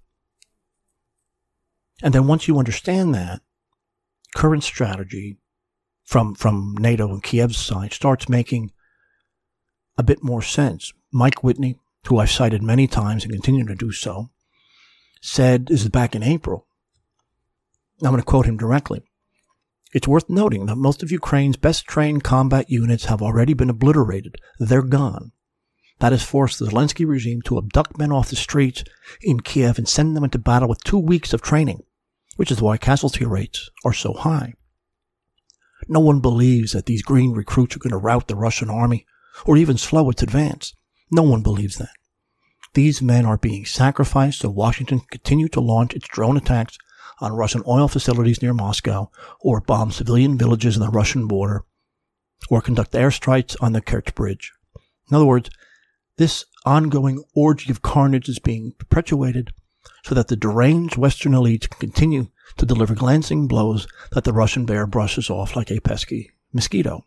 And then once you understand that, current strategy from NATO and Kiev's side starts making a bit more sense. Mike Whitney, who I've cited many times and continue to do so, said, this is back in April, I'm going to quote him directly, "It's worth noting that most of Ukraine's best trained combat units have already been obliterated. They're gone. That has forced the Zelensky regime to abduct men off the streets in Kiev and send them into battle with 2 weeks of training, which is why casualty rates are so high. No one believes that these green recruits are going to rout the Russian army or even slow its advance. No one believes that. These men are being sacrificed so Washington can continue to launch its drone attacks on Russian oil facilities near Moscow, or bomb civilian villages on the Russian border, or conduct airstrikes on the Kerch Bridge. In other words, this ongoing orgy of carnage is being perpetuated so that the deranged Western elites can continue to deliver glancing blows that the Russian bear brushes off like a pesky mosquito.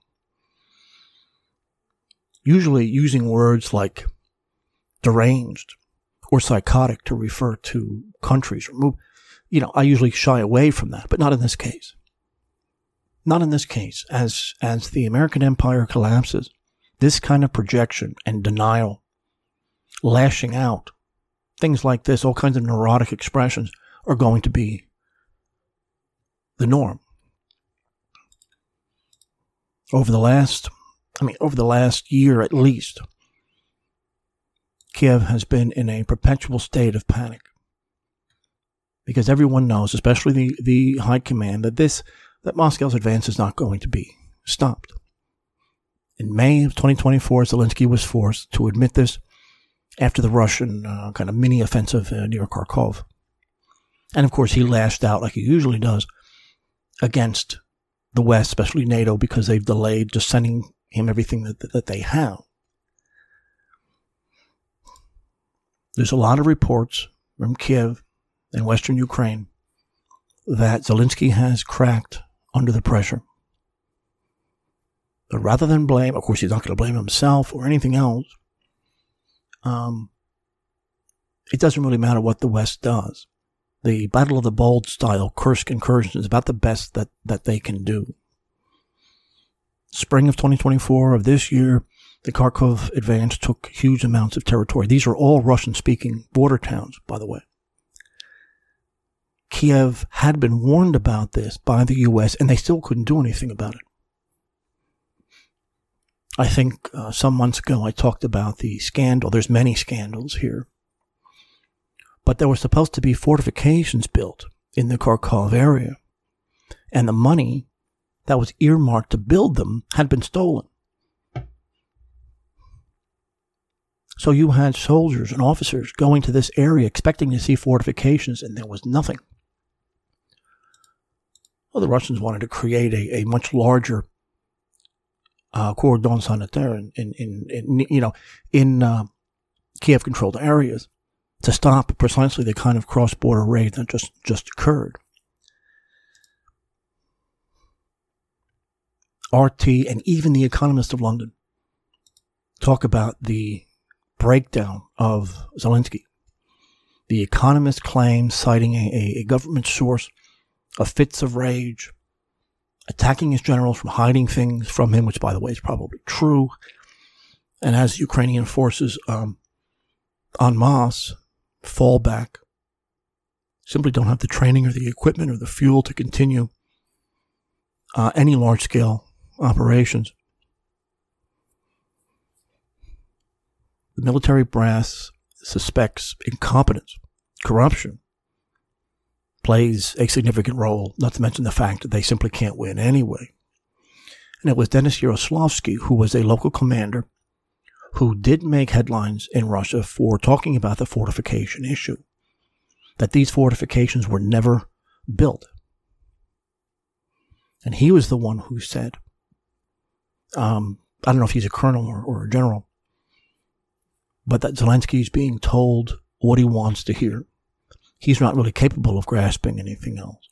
Usually using words like deranged or psychotic to refer to countries or move. I usually shy away from that, but not in this case. Not in this case. As the American empire collapses, this kind of projection and denial, lashing out, things like this, all kinds of neurotic expressions are going to be the norm. Over the last year at least, Kiev has been in a perpetual state of panic. Because everyone knows, especially the high command, that Moscow's advance is not going to be stopped. In May of 2024, Zelensky was forced to admit this after the Russian kind of mini offensive near Kharkov. And of course, he lashed out like he usually does against the West, especially NATO, because they've delayed just sending him everything that they have. There's a lot of reports from Kiev and Western Ukraine that Zelensky has cracked under the pressure. But rather than blame, of course he's not going to blame himself or anything else, it doesn't really matter what the West does. The Battle of the Bulge style Kursk incursion is about the best that they can do. Spring of 2024 of this year, the Kharkov advance took huge amounts of territory. These are all Russian-speaking border towns, by the way. Kiev had been warned about this by the U.S., and they still couldn't do anything about it. I think some months ago I talked about the scandal. There's many scandals here. But there were supposed to be fortifications built in the Kharkov area, and the money that was earmarked to build them had been stolen. So you had soldiers and officers going to this area expecting to see fortifications, and there was nothing. Well, the Russians wanted to create a much larger cordon sanitaire in Kiev-controlled areas to stop precisely the kind of cross-border raid that just occurred. RT and even The Economist of London talk about the breakdown of Zelensky. The Economist claims, citing a government source, of fits of rage, attacking his generals from hiding things from him, which, by the way, is probably true. And as Ukrainian forces en masse fall back, simply don't have the training or the equipment or the fuel to continue any large-scale operations. The military brass suspects incompetence, corruption, plays a significant role, not to mention the fact that they simply can't win anyway. And it was Denis Yaroslavsky, who was a local commander, who did make headlines in Russia for talking about the fortification issue, that these fortifications were never built. And he was the one who said, I don't know if he's a colonel or a general, but that Zelensky's being told what he wants to hear. He's not really capable of grasping anything else.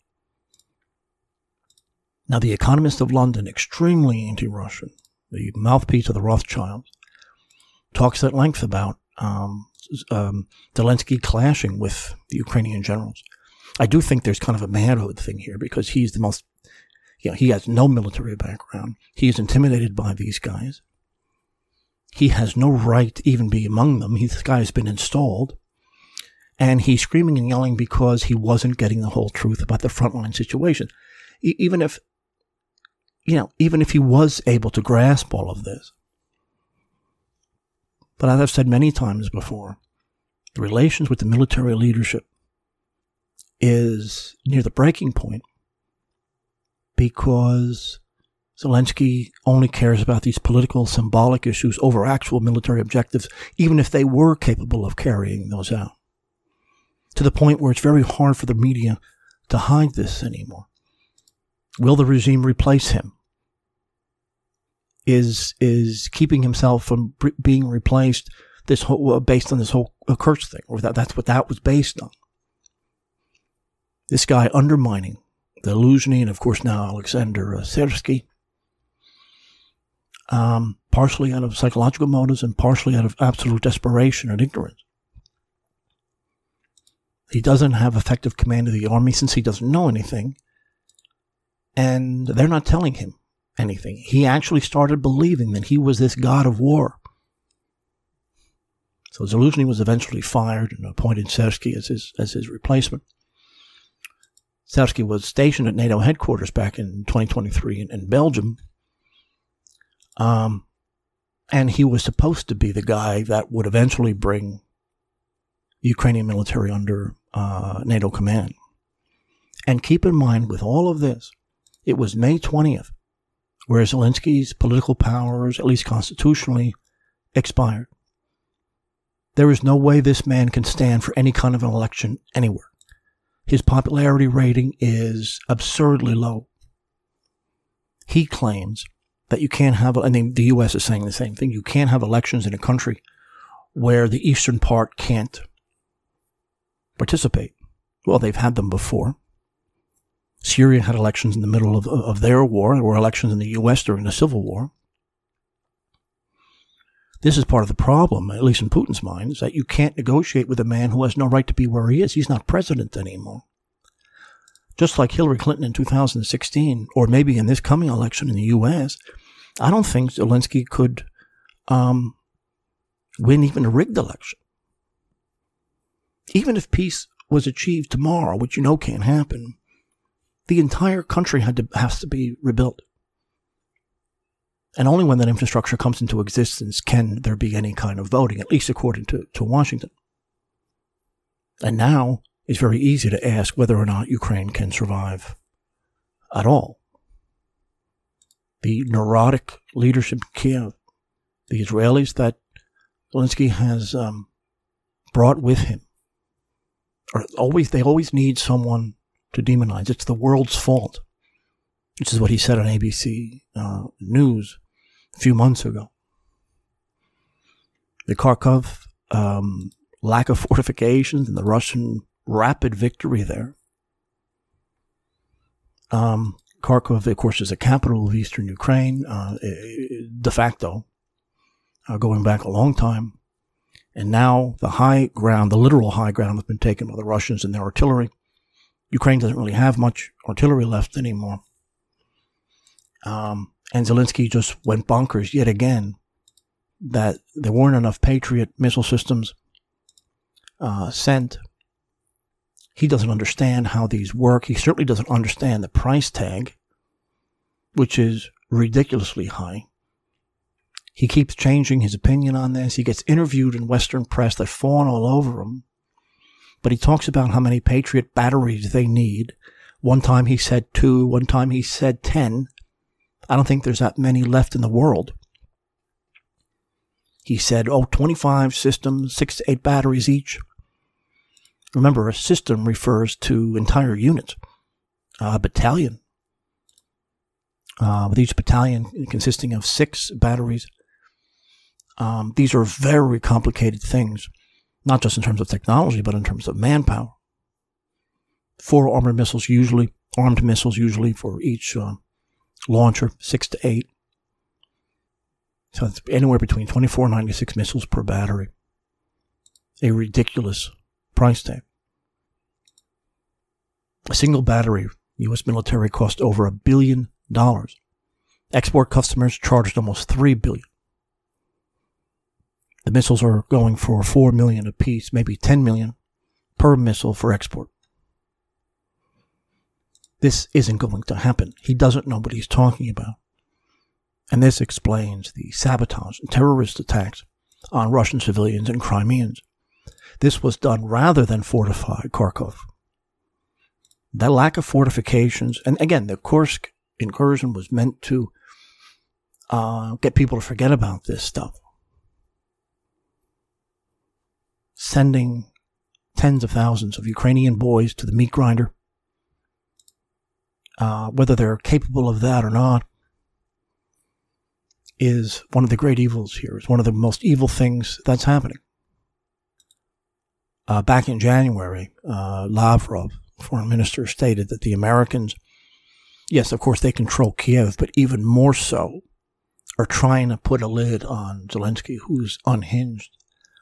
Now, The Economist of London, extremely anti-Russian, the mouthpiece of the Rothschilds, talks at length about Zelensky clashing with the Ukrainian generals. I do think there's kind of a manhood thing here because he's the most, he has no military background. He is intimidated by these guys. He has no right to even be among them. This guy has been installed. And he's screaming and yelling because he wasn't getting the whole truth about the frontline situation. Even if he was able to grasp all of this. But as I've said many times before, the relations with the military leadership is near the breaking point because Zelensky only cares about these political, symbolic issues over actual military objectives, even if they were capable of carrying those out. To the point where it's very hard for the media to hide this anymore. Will the regime replace him? Is keeping himself from being replaced based on this whole Kursk thing, or that's what that was based on? This guy undermining Zaluzhny and, of course, now Alexander Sersky, partially out of psychological motives and partially out of absolute desperation and ignorance. He doesn't have effective command of the army since he doesn't know anything, and they're not telling him anything. He actually started believing that he was this god of war. So Zaluzhny was eventually fired and appointed Sersky as his replacement. Sersky was stationed at NATO headquarters back in 2023 in Belgium. And he was supposed to be the guy that would eventually bring the Ukrainian military under NATO command. And keep in mind, with all of this, it was May 20th, where Zelensky's political powers, at least constitutionally, expired. There is no way this man can stand for any kind of an election anywhere. His popularity rating is absurdly low. He claims that you can't have, and the U.S. is saying the same thing, you can't have elections in a country where the eastern part can't participate. Well, they've had them before. Syria had elections in the middle of their war. There were elections in the U.S. during the Civil War. This is part of the problem, at least in Putin's mind, is that you can't negotiate with a man who has no right to be where he is. He's not president anymore. Just like Hillary Clinton in 2016, or maybe in this coming election in the U.S., I don't think Zelensky could win even a rigged election. Even if peace was achieved tomorrow, which you know can't happen, the entire country has to be rebuilt. And only when that infrastructure comes into existence can there be any kind of voting, at least according to Washington. And now it's very easy to ask whether or not Ukraine can survive at all. The neurotic leadership in Kiev, the Israelis that Zelensky has brought with him, they always need someone to demonize. It's the world's fault, which is what he said on ABC News a few months ago. The Kharkov lack of fortifications and the Russian rapid victory there. Kharkov, of course, is the capital of eastern Ukraine, de facto, going back a long time. And now the high ground, the literal high ground, has been taken by the Russians and their artillery. Ukraine doesn't really have much artillery left anymore. And Zelensky just went bonkers yet again that there weren't enough Patriot missile systems sent. He doesn't understand how these work. He certainly doesn't understand the price tag, which is ridiculously high. He keeps changing his opinion on this. He gets interviewed in Western press that fawn all over him. But he talks about how many Patriot batteries they need. One time he said 2, one time he said 10. I don't think there's that many left in the world. He said, 25 systems, 6 to 8 batteries each. Remember, a system refers to entire units, a battalion. With each battalion consisting of 6 batteries. These are very complicated things, not just in terms of technology, but in terms of manpower. 4 armed missiles usually for each launcher, 6 to 8. So it's anywhere between 24 and 96 missiles per battery. A ridiculous price tag. A single battery, U.S. military, cost over $1 billion. Export customers charged almost $3 billion. The missiles are going for $4 million apiece, maybe $10 million per missile for export. This isn't going to happen. He doesn't know what he's talking about. And this explains the sabotage and terrorist attacks on Russian civilians and Crimeans. This was done rather than fortify Kharkov. That lack of fortifications, and again, the Kursk incursion was meant to get people to forget about this stuff. Sending tens of thousands of Ukrainian boys to the meat grinder, whether they're capable of that or not, is one of the great evils here. It's one of the most evil things that's happening. Back in January, Lavrov, foreign minister, stated that the Americans, yes, of course, they control Kiev, but even more so, are trying to put a lid on Zelensky, who's unhinged.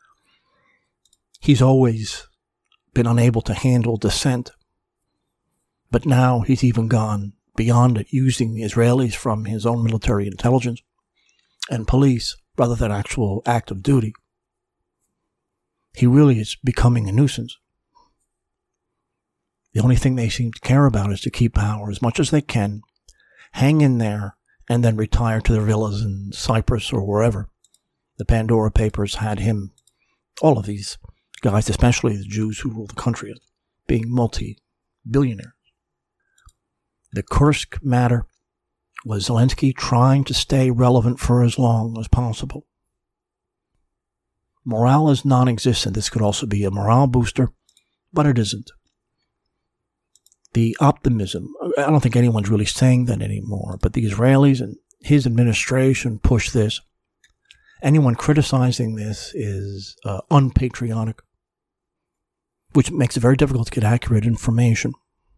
He's always been unable to handle dissent, but now he's even gone beyond it, using the Israelis from his own military intelligence and police rather than actual active duty. He really is becoming a nuisance. The only thing they seem to care about is to keep power as much as they can, hang in there, and then retire to their villas in Cyprus or wherever. The Pandora Papers had him, all of these guys, especially the Jews who rule the country, being multi-billionaires. The Kursk matter was Zelensky trying to stay relevant for as long as possible. Morale is non-existent. This could also be a morale booster, but it isn't. The optimism, I don't think anyone's really saying that anymore, but the Israelis and his administration push this. Anyone criticizing this is unpatriotic, which makes it very difficult to get accurate information.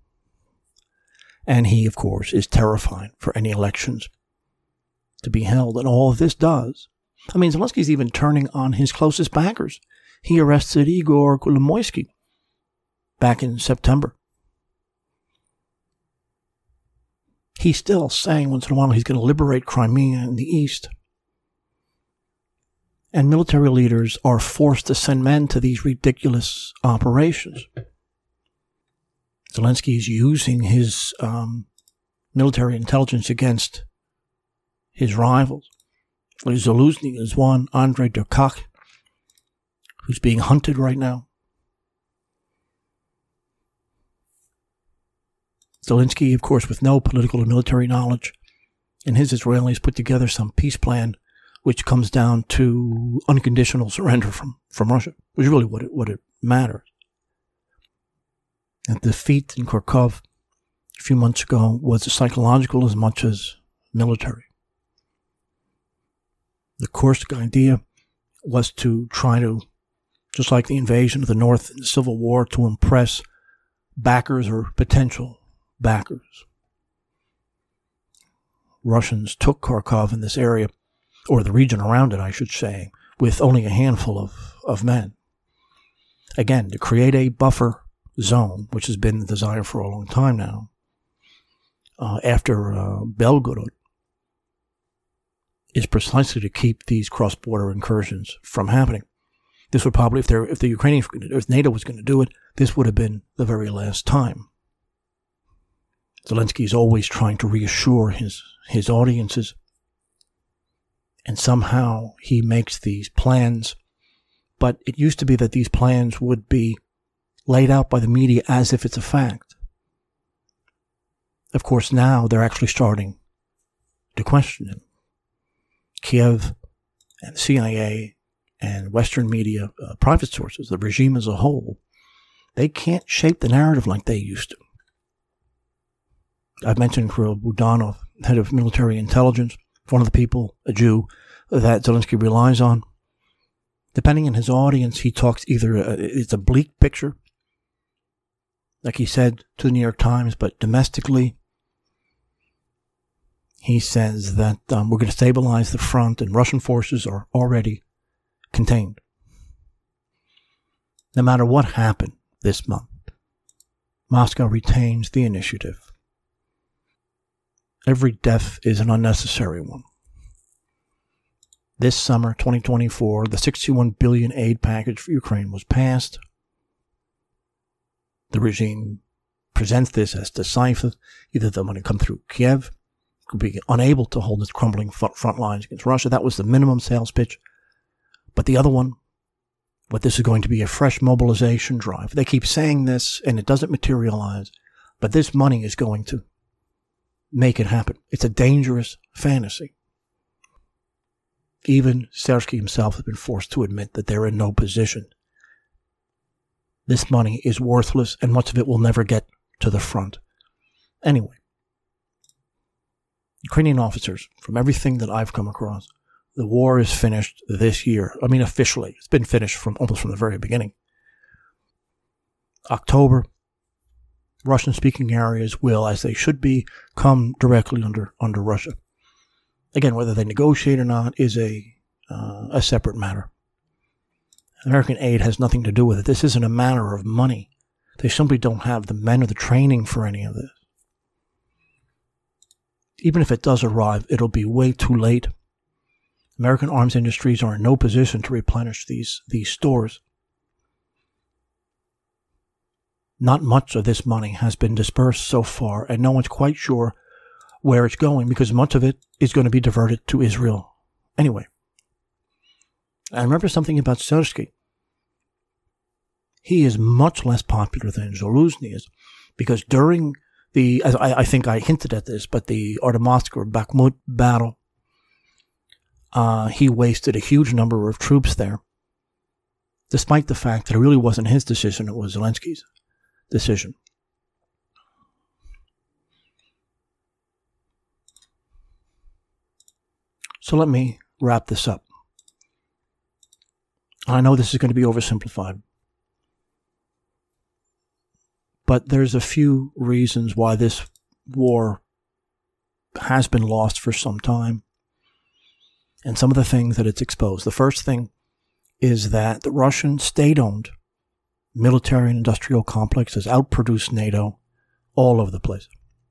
And he, of course, is terrified for any elections to be held. And all of this does. I mean, Zelensky's even turning on his closest backers. He arrested Igor Kolomoisky back in September. He's still saying once in a while he's going to liberate Crimea in the east. And military leaders are forced to send men to these ridiculous operations. Zelensky is using his military intelligence against his rivals. Zaluzny is one, Andrei Derkach, who's being hunted right now. Zelensky, of course, with no political or military knowledge, and his Israelis put together some peace plan which comes down to unconditional surrender from Russia, which is really what it matters. And the defeat in Kharkov a few months ago was psychological as much as military. The Kursk idea was to try to, just like the invasion of the North in the Civil War, to impress backers or potential backers. Russians took Kharkov in this area, or the region around it, I should say, with only a handful of men. Again, to create a buffer zone, which has been the desire for a long time now, after Belgorod, is precisely to keep these cross-border incursions from happening. This would probably, if NATO was going to do it, this would have been the very last time. Zelensky is always trying to reassure his audiences, and somehow he makes these plans. But it used to be that these plans would be laid out by the media as if it's a fact. Of course, now they're actually starting to question him. Kiev and CIA and Western media, private sources, the regime as a whole, they can't shape the narrative like they used to. I've mentioned Kirill Budanov, head of military intelligence, one of the people, a Jew, that Zelensky relies on. Depending on his audience, he talks either it's a bleak picture, like he said to the New York Times, but domestically, he says that we're going to stabilize the front and Russian forces are already contained. No matter what happened this month, Moscow retains the initiative. Every death is an unnecessary one. This summer, 2024, the $61 billion aid package for Ukraine was passed. The regime presents this as decisive. Either the money come through Kiev, could be unable to hold its crumbling front lines against Russia. That was the minimum sales pitch. But the other one, what this is going to be a fresh mobilization drive. They keep saying this, and it doesn't materialize. But this money is going to make it happen. It's a dangerous fantasy. Even Sersky himself has been forced to admit that they're in no position. This money is worthless, and much of it will never get to the front. Anyway, Ukrainian officers, from everything that I've come across, the war is finished this year. I mean, officially. It's been finished almost from the very beginning. October, Russian-speaking areas will, as they should be, come directly under Russia. Again, whether they negotiate or not is a separate matter. American aid has nothing to do with it. This isn't a matter of money. They simply don't have the men or the training for any of this. Even if it does arrive, it'll be way too late. American arms industries are in no position to replenish these stores. Not much of this money has been dispersed so far, and no one's quite sure where it's going because much of it is going to be diverted to Israel anyway. I remember something about Zelensky. He is much less popular than Zaluzhny is because during as I think I hinted at this, but the Artemovsk or Bakhmut battle, he wasted a huge number of troops there, despite the fact that it really wasn't his decision, it was Zelensky's decision. So let me wrap this up. I know this is going to be oversimplified, but there's a few reasons why this war has been lost for some time, and some of the things that it's exposed. The first thing is that the Russian state-owned military and industrial complex has outproduced NATO all over the place.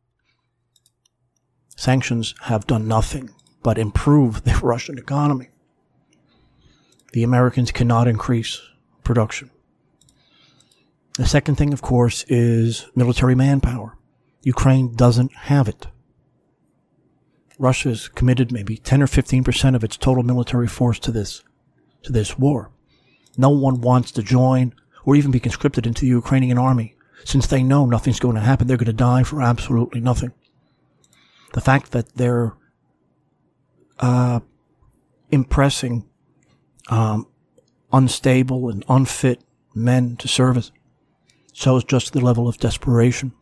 Sanctions have done nothing but improve the Russian economy. The Americans cannot increase production. The second thing, of course, is military manpower. Ukraine doesn't have it. Russia's committed maybe 10 or 15% of its total military force to this war. No one wants to join or even be conscripted into the Ukrainian army, since they know nothing's going to happen. They're going to die for absolutely nothing. The fact that they're impressing unstable and unfit men to service shows just the level of desperation.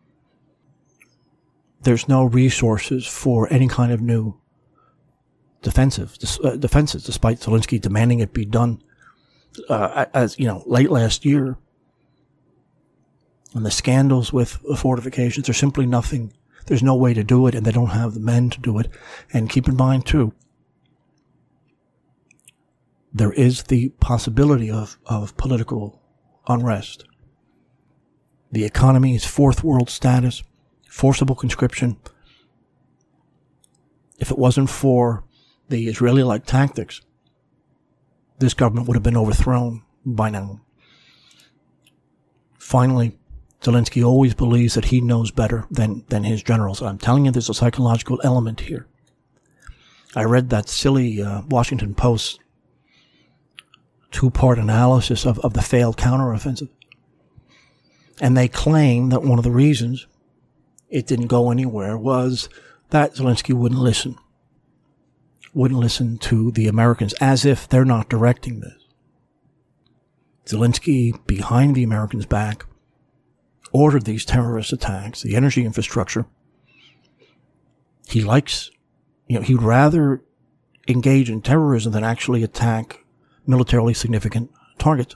There's no resources for any kind of new defenses, despite Zelensky demanding it be done late last year. And the scandals with the fortifications are simply nothing. There's no way to do it, and they don't have the men to do it. And keep in mind, too, there is the possibility of political unrest. The economy is fourth world status, forcible conscription. If it wasn't for the Israeli-like tactics, this government would have been overthrown by now. Finally, Zelensky always believes that he knows better than his generals. I'm telling you, there's a psychological element here. I read that silly Washington Post two-part analysis of the failed counteroffensive. And they claim that one of the reasons it didn't go anywhere was that Zelensky wouldn't listen to the Americans, as if they're not directing this. Zelensky, behind the Americans' back, ordered these terrorist attacks, the energy infrastructure. He likes, he'd rather engage in terrorism than actually attack militarily significant targets.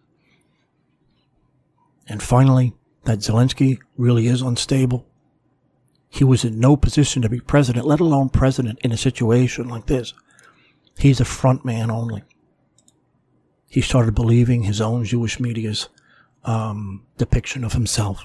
And finally, that Zelensky really is unstable. He was in no position to be president, let alone president in a situation like this. He's a front man only. He started believing his own Jewish media's depiction of himself.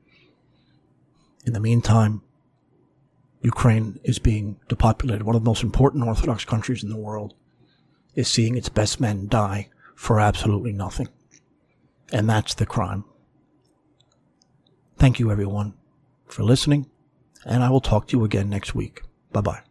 In the meantime, Ukraine is being depopulated. One of the most important Orthodox countries in the world is seeing its best men die for absolutely nothing. And that's the crime. Thank you, everyone, for listening, and I will talk to you again next week. Bye-bye.